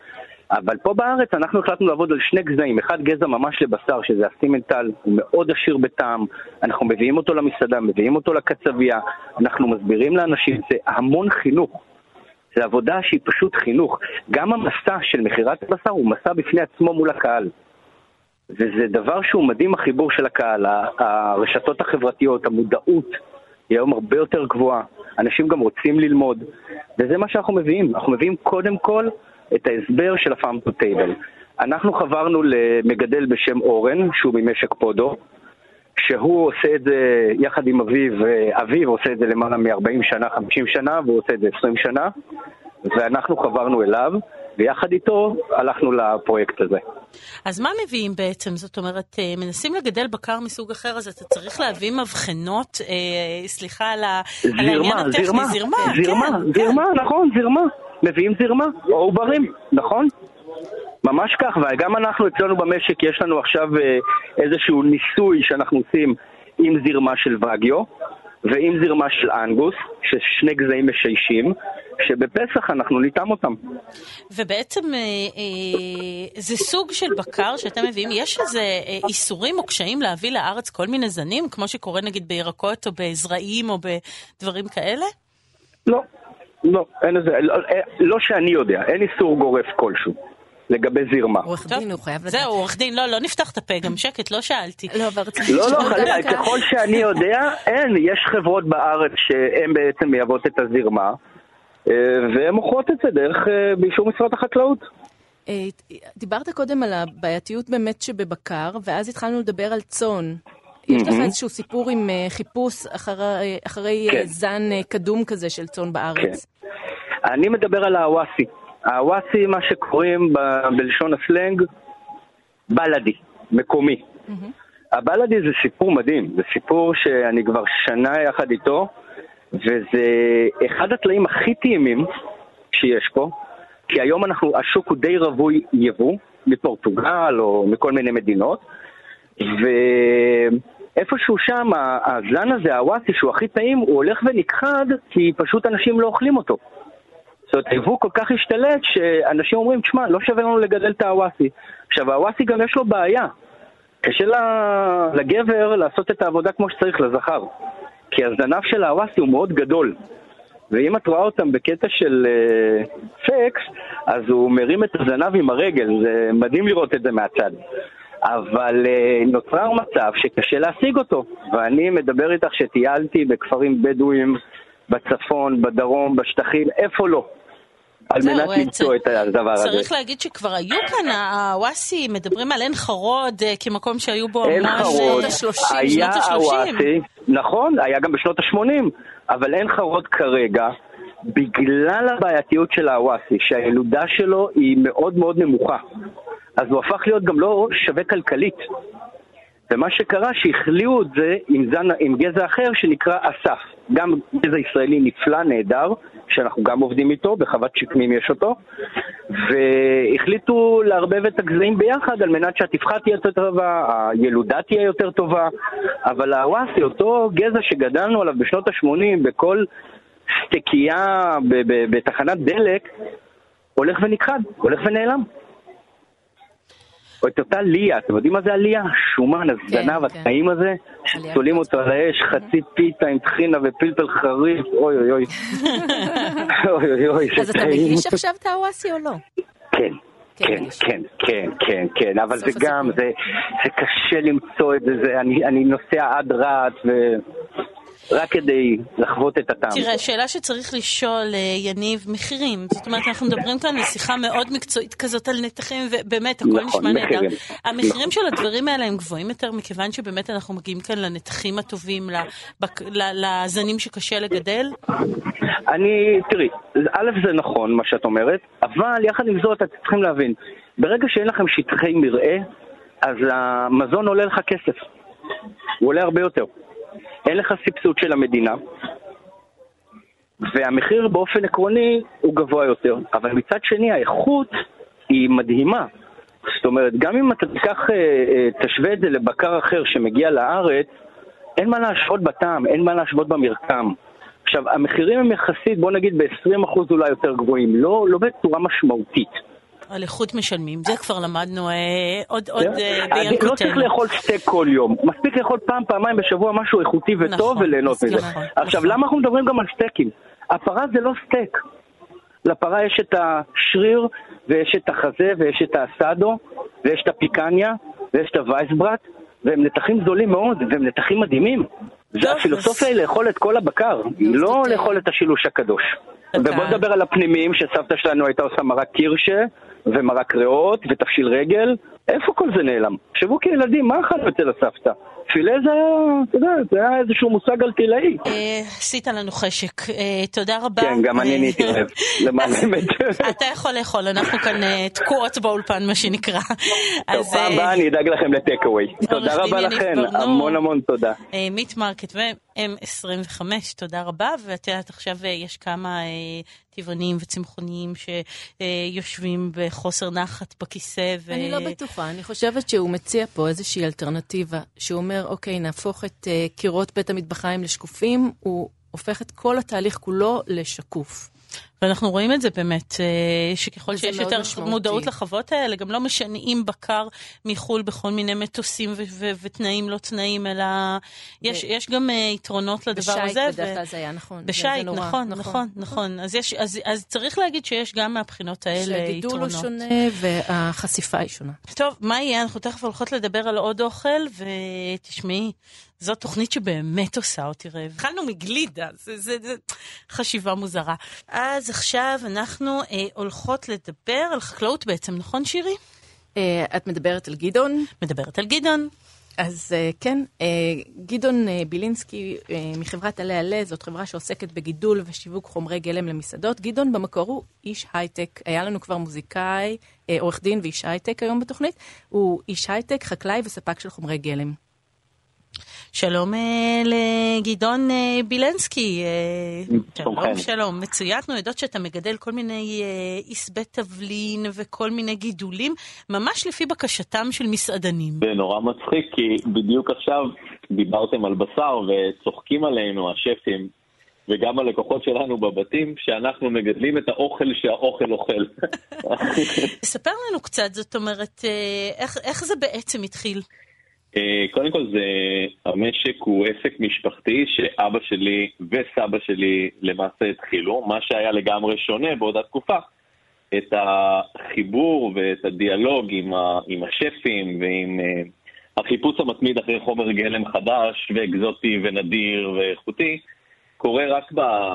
אבל פה בארץ אנחנו החלטנו לעבוד על שני גזעים, אחד גזע ממש לבשר, שזה הסימנטל, הוא מאוד עשיר בטעם, אנחנו מביאים אותו למסעדה, מביאים אותו לקצביה, אנחנו מסבירים לאנשים, זה המון חינוך, זה עבודה שהיא פשוט חינוך, גם המסע של מחירת הבשר הוא מסע בפני עצמו מול הקהל, וזה דבר שהוא מדהים החיבור של הקהל, הרשתות החברתיות, המודעות, היא היום הרבה יותר גבוהה, אנשים גם רוצים ללמוד, וזה מה שאנחנו מביאים, אנחנו מביאים קודם כל, את ההסבר של הפארם טו טייבל. אנחנו חברנו למגדל בשם אורן, שהוא ממשק פודו, שהוא עושה את זה יחד עם אביו עושה את זה למעלה מ-40 שנה, 50 שנה, והוא עושה את זה 20 שנה, ואנחנו חברנו אליו, ויחד איתו הלכנו לפרויקט הזה. אז מה מביאים בעצם? זאת אומרת, מנסים לגדל בקר מסוג אחר, אז אתה צריך להביא מבחנות, סליחה על העניין הטכני, זרמה, נכון, זרמה. מביאים זרמה, או עוברים, נכון? ממש כך, וגם אנחנו אצלנו במשק יש לנו עכשיו איזשהו ניסוי שאנחנו עושים עם זרמה של וגיו ועם זרמה של אנגוס, ששני גזעים משיישים, שבפסח אנחנו ניתם אותם. ובעצם זה סוג של בקר שאתם מביאים, יש איזה איסורים או קשיים להביא לארץ כל מיני זנים, כמו שקורה נגיד בירקות או בזרעים או בדברים כאלה? לא, אין איזה, לא שאני יודע, אין איסור גורף כלשהו לגבי זרמה. עורך דין, הוא חייב לדעת. זהו, עורך דין, לא נפתח את הפה, גם שקט, לא שאלתי. לא, חלילה, ככל שאני יודע, יש חברות בארץ שהן בעצם מייבאות את הזרמה, והן מוכרות את זה דרך באישור משרד החקלאות. דיברת קודם על הבעייתיות באמת שבבקר, ואז התחלנו לדבר על צאן. יש לך איזשהו סיפור עם חיפוש אחרי זן קדום כזה של צאן בארץ? אני מדבר על האוואסי. האוואסי, מה שקוראים בלשון הסלנג, בלדי, מקומי. הבלדי זה סיפור מדהים, זה סיפור שאני כבר שנה יחד איתו, וזה אחד התלאים הכי טעימים שיש פה, כי היום השוק הוא די רווי יבוא, מפורטוגל או מכל מיני מדינות, ואיפשהו שם, הזן הזה, האוואסי, שהוא הכי טעים, הוא הולך ונכחד, כי פשוט אנשים לא אוכלים אותו. זאת אומרת, היבוא כל כך השתלט, שאנשים אומרים, תשמע, לא שווה לנו לגדל את האוואסי. עכשיו, האוואסי גם יש לו בעיה. קשה לגבר לעשות את העבודה כמו שצריך לזכר. כי הזנב של האוואסי הוא מאוד גדול. ואם את רואה אותם בקטע של סקס, אז הוא מרים את הזנב עם הרגל. זה מדהים לראות את זה מהצד. אבל נוצר מצב שקשה להשיג אותו. ואני מדבר איתך שטיילתי בכפרים בדואים, בצפון, בדרום, בשטחים, איפה לא. על מנת למצוא את הדבר הזה. צריך להגיד שכבר היו כאן, הוואסי, מדברים על עין חרוד, כמקום שהיו בו עין חרוד, היה הוואסי, נכון, היה גם בשנות ה-80, אבל עין חרוד כרגע, בגלל הבעייתיות של הוואסי, שהילודה שלו היא מאוד מאוד נמוכה, אז הוא הפך להיות גם לא שווה כלכלית. ומה שקרה שהחליאו את זה עם גזע אחר שנקרא אסף. גם גזע ישראלי נפלא, נהדר, שאנחנו גם עובדים איתו, בחוות שקמים יש אותו, והחליטו להרבב את הגזעים ביחד על מנת שהתפחה תהיה יותר טובה, הילודה תהיה יותר טובה, אבל הוואסי, אותו גזע שגדלנו עליו בשנות ה-80, בכל סטקייה בתחנת דלק, הולך ונכחד, הולך ונעלם. או את אותה ליה, אתם יודעים מה זה הליה? שומן, הזנב, הטעים הזה, שצולים אותו על האש, חצי פיתה עם טחינה ופלפל חריף, אוי אוי אוי. אוי אוי, אז אתה מגיש עכשיו את האוואסי או לא? כן, אבל זה גם, זה קשה למצוא את זה, אני נוסע עד רעת רק כדי לחוות את הטעם. תראה, שאלה שצריך לשאול, יניב, מחירים. זאת אומרת, אנחנו מדברים כאן לשיחה מאוד מקצועית כזאת על נתחים, ובאמת, הכל נשמע נהדר. המחירים של הדברים האלה הם גבוהים יותר, מכיוון שבאמת אנחנו מגיעים כאן לנתחים הטובים, לזנים שקשה לגדל? תראי, א' זה נכון מה שאת אומרת, אבל יחד עם זאת, אתם צריכים להבין, ברגע שאין לכם שטחי מרעה, אז המזון עולה לך כסף. הוא עולה הרבה יותר. אין לך סבסוד של המדינה, והמחיר באופן עקרוני הוא גבוה יותר, אבל מצד שני האיכות היא מדהימה. זאת אומרת, גם אם אתה תשווה את זה לבקר אחר שמגיע לארץ, אין מה להשוות בטעם, אין מה להשוות במרקם. עכשיו, המחירים הם יחסית, בוא נגיד ב-20% אולי יותר גבוהים, לא בצורה משמעותית. על איכות משלמים, זה כבר למדנו עוד בינקותינו. לא צריך לאכול סטייק כל יום, מספיק לאכול פעמיים בשבוע משהו איכותי וטוב וליהנות מזה. עכשיו, למה אנחנו מדברים גם על סטייקים? הפרה זה לא סטייק. לפרה יש את השריר, ויש את החזה, ויש את האסדו, ויש את הפיקניה, ויש את הווייסברט, והם נתחים גדולים מאוד, והם נתחים מדהימים. הפילוסופיה היא לאכול את כל הבקר, היא לא לאכול את השילוש הקדוש. ובוא נדבר על הפנימיים, שסבתא שלנו הייתה עושה מרק קירשה, ומרק ריאות, ותפשיל רגל. איפה כל זה נעלם? חשבו כילדים, מה אכלנו אצל הסבתא? פילה זה היה, אתה יודע, זה היה איזשהו מושג אלטילאי. עשית לנו חשק. תודה רבה. כן, גם אני נהייתי רעב. למען האמת. אתה יכול לאכול, אנחנו כאן תקועות באולפן, מה שנקרא. טוב, פעם הבאה אני אדאג לכם לטייק-אווי. תודה רבה לכם, המון המון תודה. מיט מרקט ו-M25, תודה רבה, ואת יודעת, עכשיו יש כמה טבעונים וצמחוניים שיושבים בחוסר נחת בכיסא. אני לא בטוחה, אני חושבת שהוא מציע פה איזושהי אלטרנטיבה, שהוא אומר, אוקיי, נהפוך את קירות בית המטבחיים לשקופים, הוא הופך את כל התהליך כולו לשקוף. ואנחנו רואים את זה באמת, שככל שיש יותר מודעות לחוות האלה, גם לא משנעים בקר מחול בכל מיני מטוסים ותנאים לא תנאים, אלא יש גם יתרונות לדבר הזה. בשייט בדרך כלל זה היה, נכון. בשייט, נכון. אז צריך להגיד שיש גם מהבחינות האלה יתרונות. שהגידול הוא שונה והחשיפה היא שונה. טוב, מה יהיה? אנחנו תכף הולכות לדבר על עוד אוכל, ותשמעי, זו תוכנית שבאמת עושה אותי רעב. התחלנו מגלידה, זה חשיבה מוזרה. אז עכשיו אנחנו הולכות לדבר על חקלאות בעצם, נכון שירי? את מדברת על גדעון? מדברת על גדעון. אז כן, גדעון בילינסקי מחברת עלי עלי, זאת חברה שעוסקת בגידול ושיווק חומרי גלם למסעדות. גדעון במקור הוא איש הייטק, היה לנו כבר מוזיקאי, עורך דין ואיש הייטק היום בתוכנית, הוא איש הייטק, חקלאי וספק של חומרי גלם. שלום לגדעון בילינסקי. שלום, מצוין. אנחנו יודעות שאתה מגדל כל מיני עשבי תבלין וכל מיני גידולים, ממש לפי בקשתם של מסעדנים. זה נורא מצחיק, כי בדיוק עכשיו דיברתם על בשר וצוחקים עלינו, השפים, וגם הלקוחות שלנו בבתים, שאנחנו מגדלים את האוכל שהאוכל אוכל. ספר לנו קצת, זאת אומרת, איך זה בעצם התחיל? קודם כל, המשק הוא עסק משפחתי שאבא שלי וסבא שלי למעשה התחילו, מה שהיה לגמרי שונה באותה תקופה, את החיבור ואת הדיאלוג עם השפים ועם החיפוש המתמיד אחרי חומר גלם חדש ואקזוטי ונדיר ואיכותי, קורה רק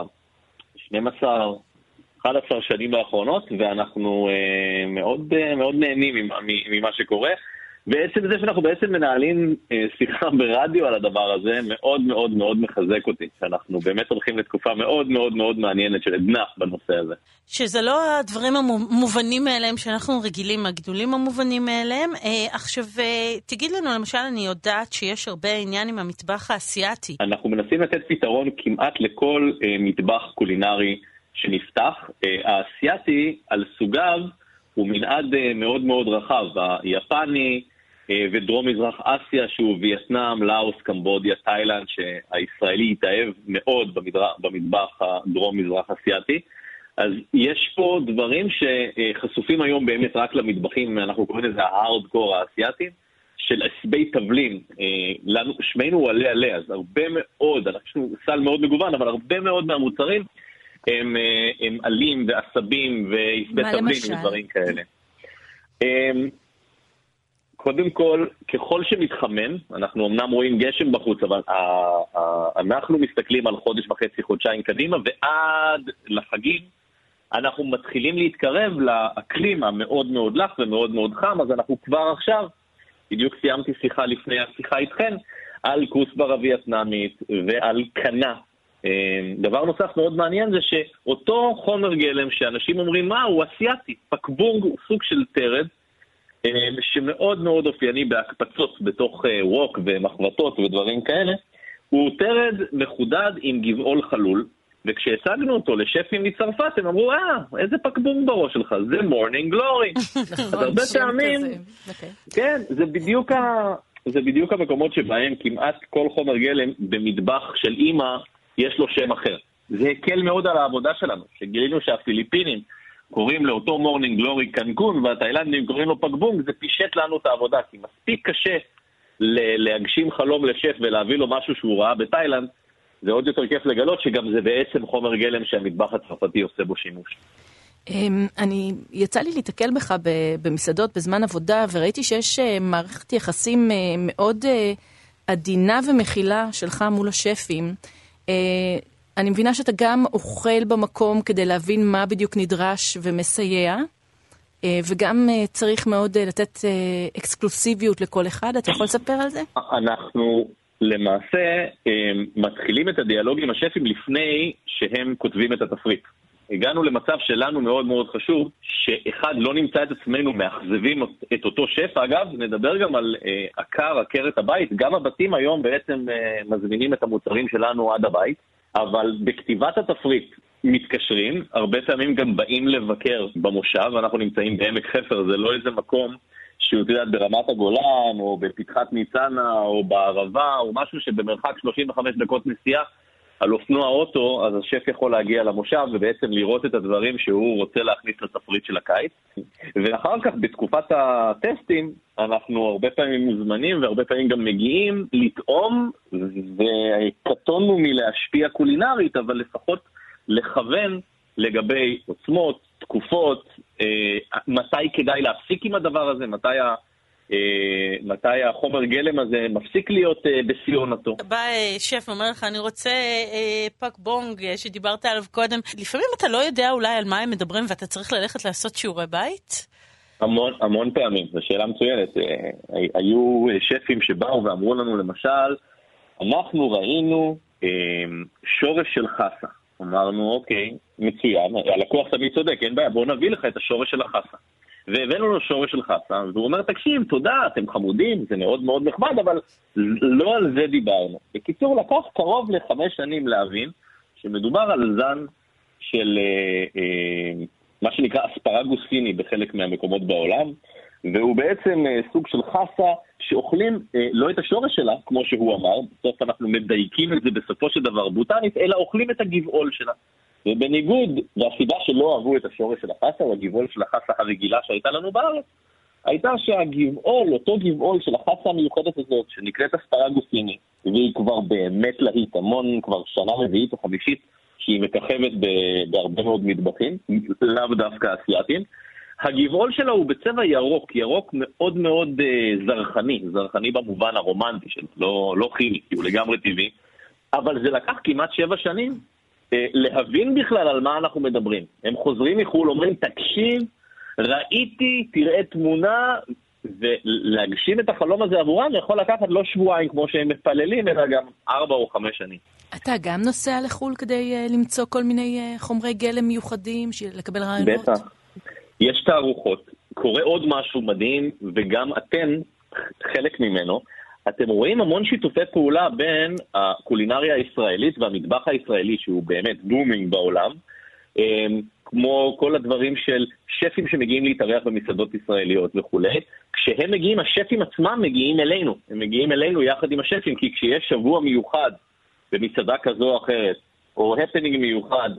ב-12-11 שנים האחרונות, ואנחנו מאוד נהנים ממה שקורה. בעצם זה שאנחנו בעצם מנהלים שיחה ברדיו על הדבר הזה מאוד מאוד מאוד מחזק אותי, שאנחנו באמת הולכים לתקופה מאוד מאוד מאוד מעניינת של עדנה בנושא הזה. שזה לא הדברים המובנים מאליהם שאנחנו רגילים, הגידולים המובנים מאליהם. עכשיו תגיד לנו, למשל, אני יודעת שיש הרבה עניין עם המטבח האסייתי. אנחנו מנסים לתת פתרון כמעט לכל מטבח קולינרי שנפתח. האסייתי על סוגיו הוא מנעד מאוד מאוד רחב, היפני ודרום מזרח אסיה שהוא וייטנאם, לאוס, קמבודיה, תאילנד, שהישראלי התאהב מאוד במטבח הדרום מזרח אסייתי. אז יש פה דברים שחשופים היום באמת רק למטבחים, אנחנו קוראים לזה ההארדקור האסייטי, של עשבי תבלין. שמנו הוא עלי עלי, אז הרבה מאוד, אנחנו סל מאוד מגוון, אבל הרבה מאוד מהמוצרים הם עלים ועשבים ועשבי תבלין ודברים כאלה. קודם כל, ככל שמתחמם, אנחנו אמנם רואים גשם בחוץ, אבל אנחנו מסתכלים על חודש וחצי, חודשיים קדימה, ועד לחגים אנחנו מתחילים להתקרב לאקלים המאוד מאוד לח ומאוד מאוד חם, אז אנחנו כבר עכשיו, בדיוק סיימתי שיחה לפני השיחה איתכן, על כוסברה וייטנאמית ועל קנה. דבר נוסף מאוד מעניין זה שאותו חומר גלם שאנשים אומרים מה הוא אסייתי, פקבונג הוא סוג של תרד שמאוד מאוד אופייני בהקפצות בתוך ווק ומחבטות ודברים כאלה, הוא תרד מחודד עם גבעול חלול, וכשהצגנו אותו לשפים מצרפת הם אמרו איזה פקבונג בראש שלך, זה מורנינג גלורי. אז הרבה פעמים כן, זה בדיוק המקומות שבהם כמעט כל חומר גלם במטבח של אמא יש לו שם אחר. זה הקל מאוד על העבודה שלנו, שגילינו שהפיליפינים קוראים לאותו מורנינג גלורי קנקון, והתאילנדים קוראים לו פגבונג, זה פישט לנו את העבודה, כי מספיק קשה להגשים חלום לשף ולהביא לו משהו שהוא ראה בתאילנד, זה עוד יותר כיף לגלות שגם זה בעצם חומר גלם שהמטבח הצרפתי עושה בו שימוש. יצא לי להתקל בך במסעדות בזמן עבודה, וראיתי שיש מערכת יחסים מאוד עדינה ומכילה שלך מול השפים. אני מבינה שאתה גם אוכל במקום כדי להבין מה בדיוק נדרש ומסייע, וגם צריך מאוד לתת אקסקלוסיביות לכל אחד. אתה יכול לספר על זה? אנחנו למעשה מתחילים את הדיאלוג עם השפים לפני שהם כותבים את התפריט. הגענו למצב שלנו מאוד מאוד חשוב, שאחד לא נמצא את עצמנו מאכזבים את אותו שף. אגב, נדבר גם על עקרת הבית. גם הבתים היום בעצם מזמינים את המוצרים שלנו עד הבית, אבל בכתיבת התפריט מתקשרים, הרבה פעמים גם באים לבקר במושב, אנחנו נמצאים בעמק חפר, זה לא איזה מקום שהוא יודעת ברמת הגולן, או בפתחת ניצנה, או בערבה, או משהו שבמרחק 35 דקות נסיעה, על אופנוע אוטו, אז השף יכול להגיע למושב ובעצם לראות את הדברים שהוא רוצה להכניס לתפריט של הקיץ. ואחר כך, בתקופת הטסטים, אנחנו הרבה פעמים מוזמנים והרבה פעמים גם מגיעים לטעום, וקטונו מלהשפיע קולינרית, אבל לפחות לכוון לגבי עוצמות, תקופות, מתי כדאי להפסיק עם הדבר הזה, מתי החומר גלם הזה מפסיק להיות בסיונתו. בא שף אומר לך, אני רוצה פאק בונג שדיברת עליו קודם. לפעמים אתה לא יודע אולי על מה הם מדברים ואתה צריך ללכת לעשות שיעורי בית? המון פעמים, זו שאלה מצוינת. היו שפים שבאו ואמרו לנו למשל, אנחנו ראינו שורש של חסה. אמרנו, אוקיי, מצוין, הלקוח תמיד צודק, אין בעיה, בוא נביא לך את השורש של החסה. והבאנו לו שורש של חסה, והוא אומר, תקשיב, תודה, אתם חמודים, זה מאוד מאוד נחמד, אבל לא על זה דיברנו. בקיצור, לקח קרוב ל5 שנים להבין שמדובר על זן של מה שנקרא אספרגוס פיני בחלק מהמקומות בעולם, והוא בעצם סוג של חסה שאוכלים לא את השורש שלה, כמו שהוא אמר, בסוף אנחנו מדייקים את זה בסופו של דבר בוטנית, אלא אוכלים את הגבעול שלה. ובניגוד, והסיבה שלא אהבו את השורש של החסה, או הגבעול של החסה הרגילה שהייתה לנו בארץ, הייתה שהגבעול, אותו גבעול של החסה המיוחדת הזאת, שנקראת אספרגוס פיני, והיא כבר באמת להיט, המון כבר שנה רביעית או חמישית, שהיא מככבת בהרבה מאוד מטבחים, לאו דווקא אסייתיים, הגבעול שלה הוא בצבע ירוק, ירוק מאוד מאוד זרחני במובן הרומנטי שלו, לא כימי, כי הוא לגמרי טבעי, אבל זה לקח כמעט 7 שנים להבין בכלל על מה אנחנו מדברים. הם חוזרים מחול, אומרים, תקשיב, ראיתי, תראה תמונה, ולהגשים את החלום הזה עבורם, יכול לקחת לא שבועיים כמו שהם מפללים, אלא גם 4 או 5 שנים. אתה גם נוסע לחול כדי למצוא כל מיני חומרי גלם מיוחדים, לקבל רעיונות? בטח. יש תערוכות, קורה עוד משהו מדהים, וגם אתם חלק ממנו, אתם רואים המון שיתופי פעולה בין הקולינריה הישראלית והמטבח הישראלי, שהוא באמת בומינג בעולם, כמו כל הדברים של שפים שמגיעים להתארח במסעדות ישראליות וכו'. כשהם מגיעים, השפים עצמם מגיעים אלינו, הם מגיעים אלינו יחד עם השפים, כי כשיש שבוע מיוחד במסעדה כזו או אחרת, או הפנינג מיוחד,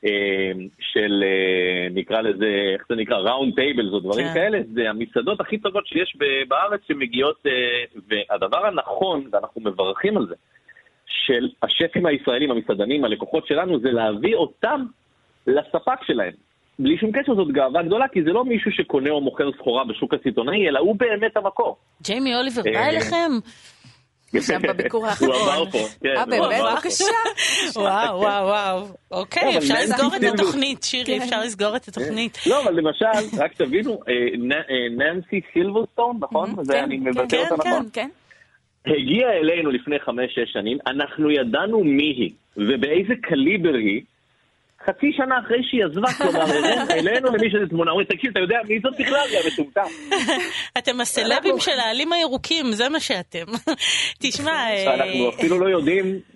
של נקרא לזה, איך זה נקרא, ראונד טייבל, זו דברים כאלה, זה המסעדות הכי טובות שיש בארץ שמגיעות, והדבר הנכון, ואנחנו מברכים על זה, של השפים הישראלים, המסעדנים, הלקוחות שלנו, זה להביא אותם לספק שלהם. בלי שום קשר, זאת גאווה גדולה, כי זה לא מישהו שקונה או מוכר סחורה בשוק הסיטונאי, אלא הוא באמת המקור. ג'יימי אוליבר בא אליכם? עכשיו בביקור האחרון. הוא עבר פה, כן. באמת? בבקשה. וואו. אוקיי, אפשר לסגור את התוכנית, שירי, אפשר לסגור את התוכנית. לא, אבל למשל, רק תבינו, ננסי סילברסטון, נכון? אני מבטא אותה נכון? כן. הגיעה אלינו לפני 5-6 שנים, אנחנו ידענו מי היא, ובאיזה קליבר היא, חצי שנה אחרי שהיא עזבה, כלומר, אלינו למי שזה תמונה, אומרים, תקשיב, אתה יודע מי זאת בכלל? זה המטומטם. אתם הסלבים של העלים הירוקים, זה מה שאתם. תשמע... אנחנו אפילו לא יודעים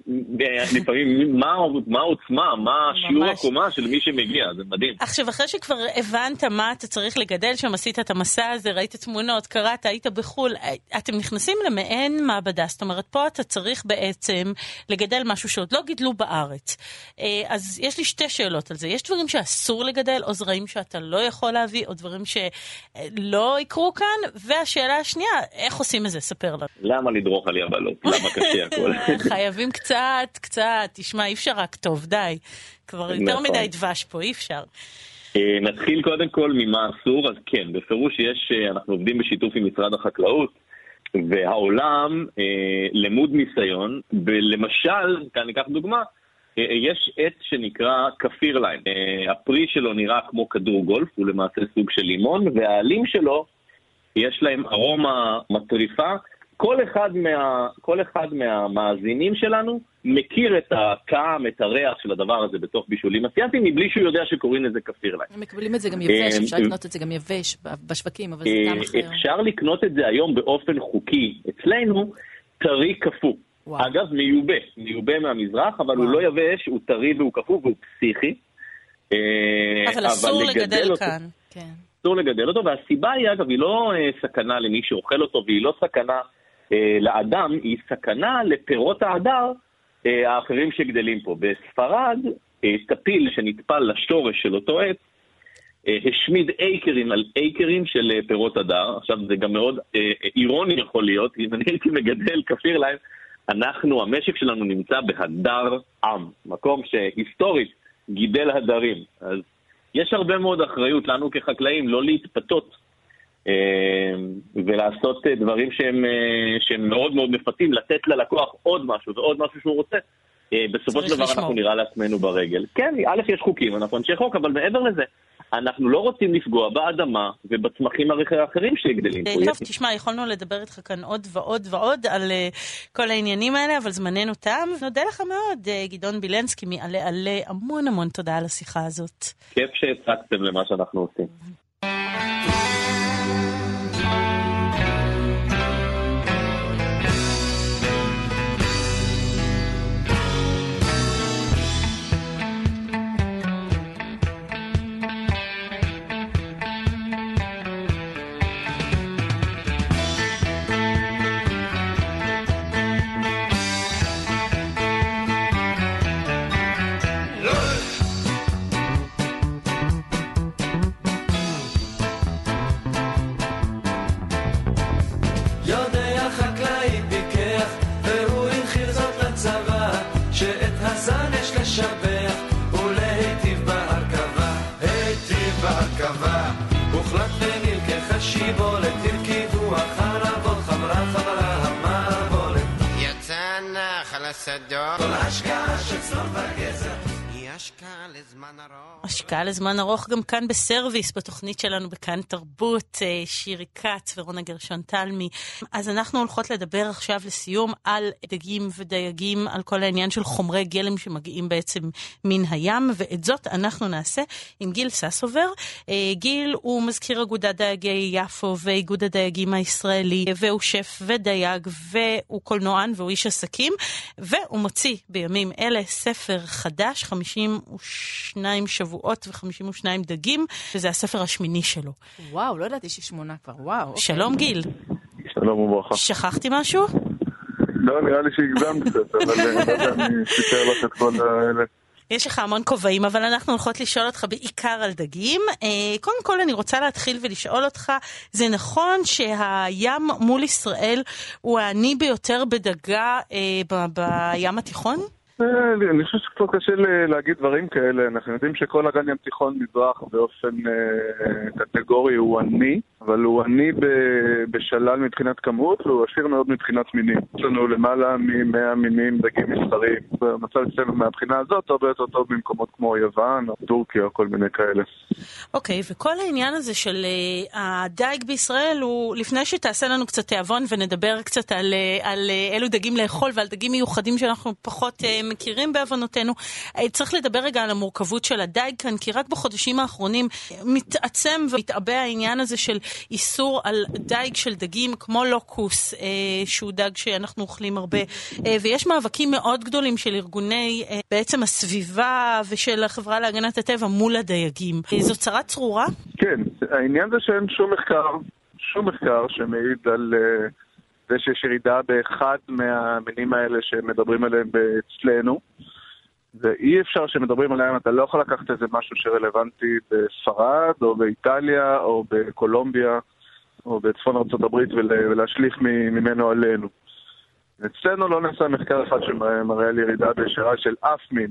לפעמים מה העוצמה, מה שיעור הקומה של מי שמגיע, זה מדהים. עכשיו, אחרי שכבר הבנת מה אתה צריך לגדל, שם עשית את המסע הזה, ראית תמונות, קראת, היית בחול, אתם נכנסים למעין מעבדה, זאת אומרת, פה אתה צריך בעצם לגדל משהו שעוד לא גידלו בארץ. אז יש לי שתי שאלות על זה. יש דברים שאסור לגדל, או זרעים שאתה לא יכול להביא, או דברים שלא יקרו כאן, והשאלה השנייה, איך עושים את זה? ספר לנו. למה לדרוך על יבלות? למה קשה הכל? חייבים קצת, תשמע, אי אפשר רק טוב, די. כבר יותר מדי דבש פה, אי אפשר. נתחיל קודם כל ממה אסור, אז כן, בפירוש אנחנו עובדים בשיתוף עם משרד החקלאות, והעולם למוד ניסיון, ולמשל, כאן ניקח דוגמה, יש עץ שנקרא כפיר ליים. הפרי שלו נראה כמו כדור גולף, הוא למעשה סוג של לימון, והעלים שלו יש להם ארומה מטריפה. כל אחד מהמאזינים שלנו מכיר את הטעם, את הריח של הדבר הזה בתוך בישולים אסיאטיים, מבלי שהוא יודע שקוראים לזה כפיר ליים. הם מקבלים את זה גם יבש, אפשר לקנות את זה גם יבש בשווקים, אבל זה טעם אחר. אפשר לקנות את זה היום באופן חוקי. אצלנו טרי קפוא. אגב, מיובא מהמזרח, אבל הוא לא יבש, הוא טרי והוא קפוא והוא פסיכי. אבל אסור לגדל כאן. אסור לגדל אותו, והסיבה היא, אגב, היא לא סכנה למי שאוכל אותו, והיא לא סכנה לאדם, היא סכנה לפירות העדר האחרים שגדלים פה. בספרד, טפיל שנטפל לשורש של אותו עץ, השמיד אייקרים על אייקרים של פירות הדר. עכשיו, זה גם מאוד אירוני יכול להיות, אם אני הייתי מגדל כפיר ליים, המשק שלנו נמצא בהדר עם, מקום שהיסטורית גידל הדרים. אז יש הרבה מאוד אחריות לנו כחקלאים לא להתפתות ולעשות דברים שהם מאוד מאוד מפתים, לתת ללקוח עוד משהו ועוד משהו שהוא רוצה. בסופו של דבר אנחנו נראה לעצמנו ברגל. כן, א' יש חוקים, אנחנו אנשי חוק, אבל מעבר לזה, אנחנו לא רוצים לפגוע באדמה ובצמחים האחרים שגדלים. טוב, תשמע, יכולנו לדבר איתך כאן עוד ועוד ועוד על כל העניינים האלה, אבל זמננו תם. נודה לך מאוד, גדעון בילנסקי, מעלה עלה, המון תודה על השיחה הזאת. כיף שהצגתם למה שאנחנו עושים. השקעה לזמן ארוך גם כאן בסרוויס, בתוכנית שלנו בכאן תרבות, שירי כץ ורונה גרשון תלמי. אז אנחנו הולכות לדבר עכשיו לסיום על דגים ודייגים, על כל העניין של חומרי גלם שמגיעים בעצם מן הים, ואת זאת אנחנו נעשה עם גיל ססובר. גיל הוא מזכיר אגודת דייגי יפו ואיגוד הדייגים הישראלי, והוא שף ודייג, והוא קולנוען והוא איש עסקים, והוא מוציא בימים אלה ספר חדש, 52 שבועות ו52 דגים, וזה הספר השמיני שלו. וואו, לא ידעתי ש8 כבר, וואו. שלום גיל. שלום וברכה. שכחתי משהו? לא, נראה לי שהגזמת קצת, אבל אני אספר לך את כל האלה. יש לך המון כובעים, אבל אנחנו הולכות לשאול אותך בעיקר על דגים. קודם כל אני רוצה להתחיל ולשאול אותך, זה נכון שהים מול ישראל הוא העני ביותר בדגה בים התיכון? אני חושב שקצת קשה להגיד דברים כאלה. אנחנו יודעים שכל אגן ים תיכון מזרח באופן קטגורי הוא עני, אבל הוא עני בשלל מבחינת כמות, והוא עשיר מאוד מבחינת מינים. יש לנו למעלה מ100 מינים דגים מסחריים. המצב אצלנו מהבחינה הזאת הרבה יותר טוב במקומות כמו יוון או טורקיה או כל מיני כאלה. אוקיי, וכל העניין הזה של הדייג בישראל הוא, לפני שתעשה לנו קצת תיאבון ונדבר קצת על אילו דגים לאכול ועל דגים מיוחדים שאנחנו פחות מכירים בעוונותינו, צריך לדבר רגע על המורכבות של הדייג כאן, כי רק בחודשים האחרונים מתעצם ומתעבע העניין הזה של איסור על דייג של דגים כמו לוקוס, שהוא דג שאנחנו אוכלים הרבה, ויש מאבקים מאוד גדולים של ארגוני בעצם הסביבה ושל החברה להגנת הטבע מול הדייגים. זו צרה צרורה? כן, העניין זה שאין שום מחקר שמעיד על זה שיש ירידה באחד מהמינים האלה שמדברים עליהם אצלנו, ואי אפשר שמדברים עליהם, אתה לא יכול לקחת איזה משהו שרלוונטי בספרד או באיטליה או בקולומביה או בצפון ארצות הברית ולהשליך ממנו עלינו. אצלנו לא נעשה מחקר אחד שמראה על ירידה בישרה של אף מין,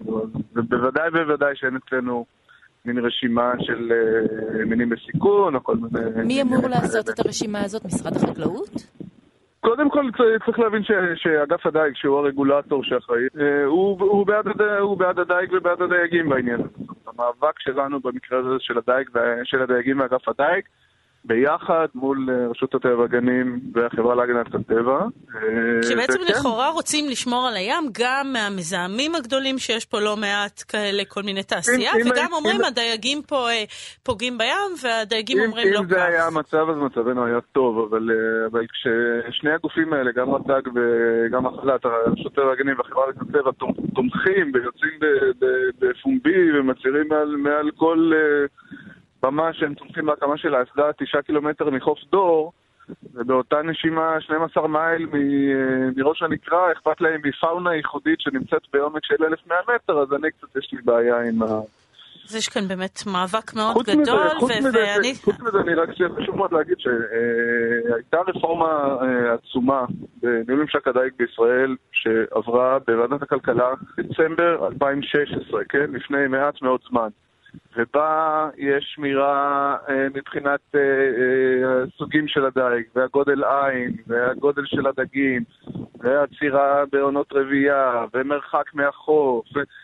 ובוודאי שאין אצלנו מין רשימה של מינים בסיכון או כל מיני... מי אמור לעשות את הרשימה הזאת? משרד החקלאות? קודם כל צריך להבין שאגף הדייג, שהוא הרגולטור שאחראי, הוא בעד הדייג ובעד הדייגים בעניין. המאבק שלנו במקרה הזה של הדייגים ואגף הדייג, ביחד מול רשות הטבע והגנים והחברה להגנת הטבע. שבעצם לכאורה רוצים לשמור על הים גם מהמזהמים הגדולים שיש פה לא מעט כאלה כל מיני תעשייה, וגם אומרים הדייגים פה פוגעים בים והדייגים אומרים לא כך. אם זה היה המצב אז מצבנו היה טוב, אבל כששני הגופים האלה, גם רט"ג וגם החל"ת, רשות הטבע והגנים והחברה להגנת הטבע תומכים ויוצאים בפומבי ומצהירים מעל כל... במה שהם תומכים בהקמה של האסדה 9 קילומטר מחוף דור, ובאותה נשימה 12 מייל מראש הנקרה, אכפת להם מפאונה ייחודית שנמצאת בעומק של 1,100 מטר, אז אני קצת יש לי בעיה עם ה... אז יש כאן באמת מאבק מאוד גדול, חוץ מזה, אני רק חשוב מאוד להגיד שהייתה רפורמה עצומה בניהול ממשק הדייג בישראל, שעברה בוועדת הכלכלה דצמבר 2016, כן? לפני מעט מאוד זמן. ובה יש שמירה מבחינת הסוגים של הדייג, והגודל עין, והגודל של הדגים, והצירה בעונות רבייה, ומרחק מהחוף,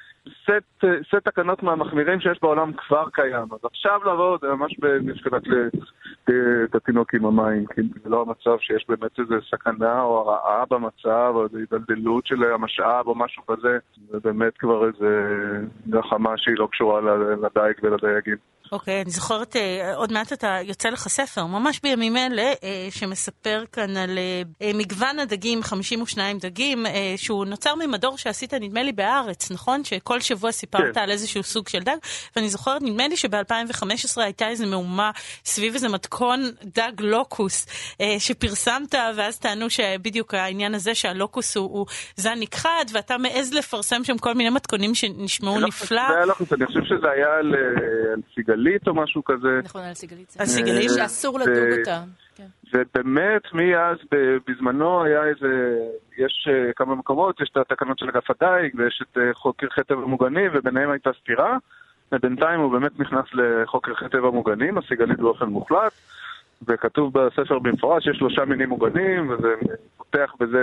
סט תקנות מהמחמירים שיש בעולם כבר קיים. אז עכשיו לבוא, זה ממש במשקלת את התינוק עם המים, כי זה לא המצב שיש באמת איזו סכנה או הרעה במצב, או איזו התדלדלות של המשאב או משהו כזה. זה באמת כבר איזו גחמה שהיא לא קשורה לדייג ולדייגים. אוקיי, אני זוכרת, עוד מעט אתה יוצא לך ספר, ממש בימים אלה, שמספר כאן על מגוון הדגים, 52 דגים, שהוא נוצר ממדור שעשית נדמה לי בארץ, נכון? שכל שבוע סיפרת על איזשהו סוג של דג, ואני זוכרת נדמה לי שב-2015 הייתה איזו מהומה סביב איזה מתכון דג לוקוס, שפרסמת, ואז טענו שבדיוק העניין הזה שהלוקוס הוא זן נכחד, ואתה מעז לפרסם שם כל מיני מתכונים שנשמעו נפלא. אני חושב שזה היה על סיגלית או משהו כזה. נכון, על סיגלית. על סיגלית שאסור לדוג אותה. ובאמת, מאז בזמנו היה יש כמה מקומות, יש את התקנות של אגף הדייג, ויש את חוק ערכי טבע מוגנים, וביניהם הייתה סתירה, ובינתיים הוא באמת נכנס לחוק ערכי טבע מוגנים, הסיגלית באופן מוחלט, וכתוב בספר במפורש שיש 3 מינים מוגנים, וזה פותח בזה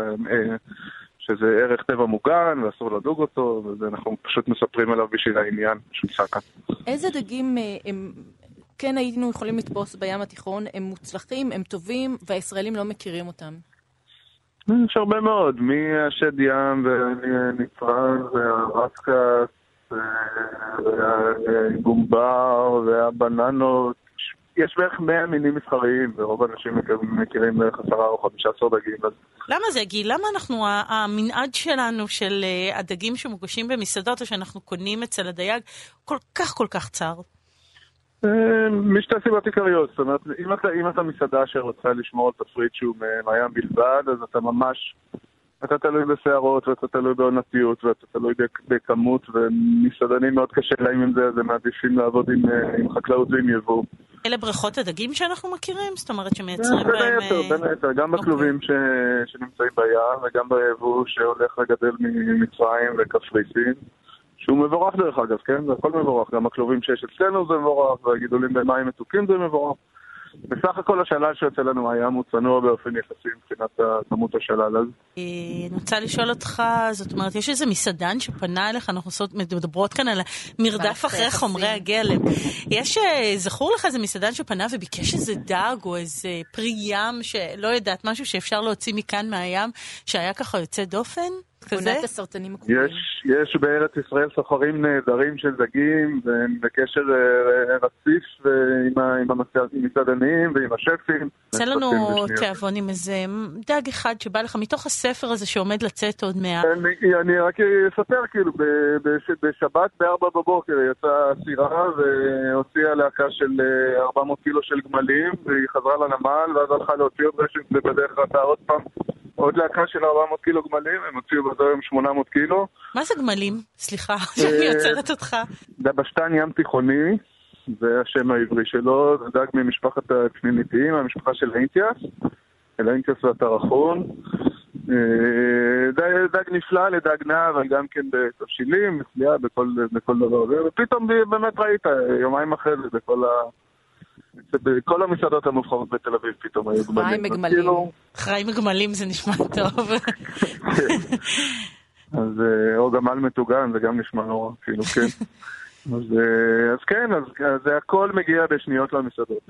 שזה ערך טבע מוגן, ואסור לדוג אותו, ואנחנו פשוט מספרים עליו בשביל העניין של סקה. איזה דגים הם, כן היינו יכולים לתפוס בים התיכון, הם מוצלחים, הם טובים, והישראלים לא מכירים אותם? יש הרבה מאוד, מהשד ים ונצרן והרסקס והגומבר והבננות. יש בערך 100 מינים מסחריים, ורוב האנשים מכירים בערך 10 או 15 דגים. למה זה, גיל? למה אנחנו, המנעד שלנו של הדגים שמוגשים במסעדות, או שאנחנו קונים אצל הדייג, כל כך צר? משתי סיבות עיקריות. זאת אומרת, אם אתה מסעדה שרוצה לשמור על תפריט שהוא מהים בלבד, אז אתה ממש... אתה תלוי בסערות, ואתה תלוי בעונתיות, ואתה תלוי בכמות, ומסעדנים מאוד קשה להם עם זה, אז הם מעדיפים לעבוד עם חקלאות ועם יבוא. אלה בריכות הדגים שאנחנו מכירים? זאת אומרת שמייצרים בהם... בין היתר, גם בכלובים שנמצאים בים, וגם ביבוא שהולך לגדל ממצרים וקפריסין, שהוא מבורך דרך אגב, כן? זה הכל מבורך, גם הכלובים שיש אצלנו זה מבורך, והגידולים במים מתוקים זה מבורך. בסך הכל השלל שיוצא לנו הים הוא צנוע באופן יחסי מבחינת כמות השלל הזה. אני רוצה לשאול אותך, זאת אומרת, יש איזה מסעדן שפנה אליך, אנחנו מדברות כאן על מרדף אחרי חומרי הגלם. יש, זכור לך איזה מסעדן שפנה וביקש איזה דג או איזה פרי ים שלא יודעת, משהו שאפשר להוציא מכאן מהים, שהיה ככה יוצא דופן? כזה? עונת הסרטנים הקרובים. יש בארץ ישראל סוחרים נהדרים של דגים, והם בקשר רציף עם המסעדנים ועם השפים. יצא לנו תיאבון עם איזה דג אחד שבא לך מתוך הספר הזה שעומד לצאת עוד מעט. אני רק אספר, כאילו, בשבת ב-4 בבוקר יצאה סירה והוציאה להקה של 400 קילו של גמלים, והיא חזרה לנמל, ואז הלכה להוציא עוד רשת, ובדרך כלל עוד פעם עוד להקה של 400 קילו גמלים, הם הוציאו בזה היום 800 קילו. מה זה גמלים? סליחה, שאני יוצרת אותך. דבשתן ים תיכוני, זה השם העברי שלו, זה דג ממשפחת הצניניתיים, המשפחה של האינטיאס והטרחון. דג נפלא לדג נע, אבל גם כן בתבשילים, מצליעה בכל דבר. ופתאום באמת ראית, יומיים אחרי זה, בכל המסעדות המובחרות בתל אביב פתאום היו גמלים. חיים מגמלים. חיים מגמלים זה נשמע טוב. אז או גמל מטוגן, זה גם נשמע נורא, אפילו, כן. אז כן, אז זה הכל מגיע בשניות למסעדות.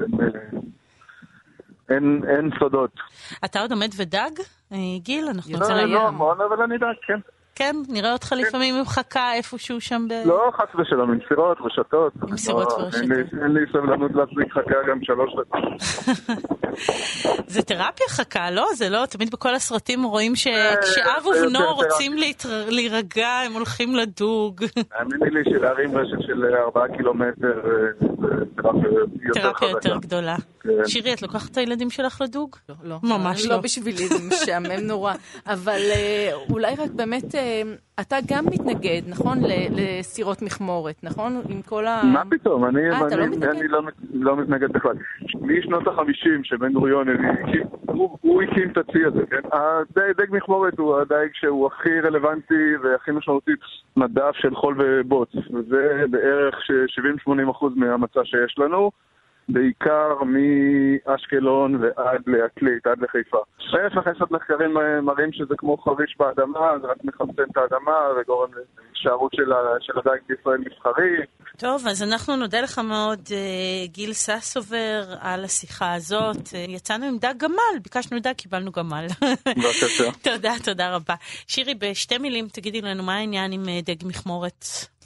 אין סודות. אתה עוד עומד ודג? גיל, אנחנו נצא לים. לא, המון, אבל אני דג, כן. כן, נראה אותך לפעמים עם חכה איפשהו שם לא, חס ושלום, עם סירות ורשתות. עם סירות ורשתות. אין לי סבלנות להחזיק חכה גם 3 דקות. זה תרפיה חכה, לא? זה לא? תמיד בכל הסרטים רואים שכשאב ובנו רוצים להירגע, הם הולכים לדוג. האמיני לי שלהרים רשת של 4 קילומטר תרפיה יותר גדולה. שירי, את לוקחת את הילדים שלך לדוג? לא. ממש לא. לא בשבילי, זה משעמם נורא. אבל אולי רק באמת, אתה גם מתנגד, נכון? לסירות מכמורת, נכון? עם כל מה פתאום? אני לא מתנגד בכלל. משנות ה-50 שבן גוריון, הוא הקים את הצי הזה, כן? הדג מכמורת הוא הדייג שהוא הכי רלוונטי והכי משמעותי מדף של חול ובוץ. וזה בערך 70-80% מהמצע שיש לנו. בעיקר מאשקלון ועד לעתלית, עד לחיפה. יש עוד מחקרים מראים שזה כמו חריש באדמה, זה רק מחמצן את האדמה וגורם להישארות של הדייג בישראל מסחרי. טוב, אז אנחנו נודה לך מאוד, גיל ססובר, על השיחה הזאת. יצאנו עם דג גמל, ביקשנו דג, קיבלנו גמל. בבקשה. תודה רבה. שירי, בשתי מילים תגידי לנו מה העניין עם דג מכמורת.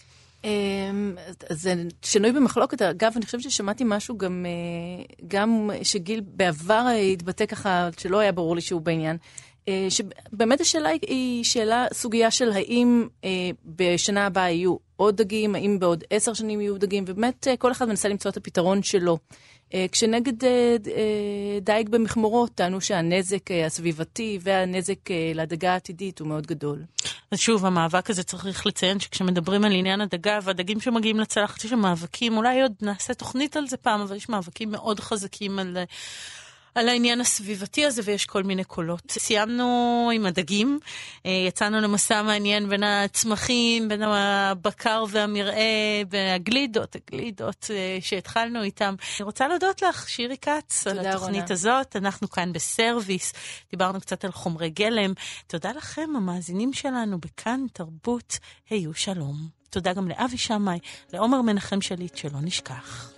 זה שנוי במחלוקת. אגב, אני חושבת ששמעתי משהו גם שגיל בעבר התבטא ככה, שלא היה ברור לי שהוא בעניין, שבאמת השאלה היא סוגיה של האם בשנה הבאה יהיו עוד דגים, האם בעוד 10 שנים יהיו דגים, ובאמת כל אחד מנסה למצוא את הפתרון שלו. כשנגד דייג במכמורות טענו שהנזק הסביבתי והנזק לדגה העתידית הוא מאוד גדול. אז שוב, המאבק הזה צריך לציין שכשמדברים על עניין הדגה והדגים שמגיעים לצלחת, יש מאבקים, אולי עוד נעשה תוכנית על זה פעם, אבל יש מאבקים מאוד חזקים על העניין הסביבתי הזה, ויש כל מיני קולות. סיימנו עם הדגים, יצאנו למסע מעניין בין הצמחים, בין הבקר והמרעה, והגלידות שהתחלנו איתם. אני רוצה להודות לך, שירי כץ, על התוכנית הזאת. אנחנו כאן בסרוויס, דיברנו קצת על חומרי גלם. תודה לכם, המאזינים שלנו בכאן תרבות, היו שלום. תודה גם לאבי שמאי, לעומר מנחם שליט, שלא נשכח.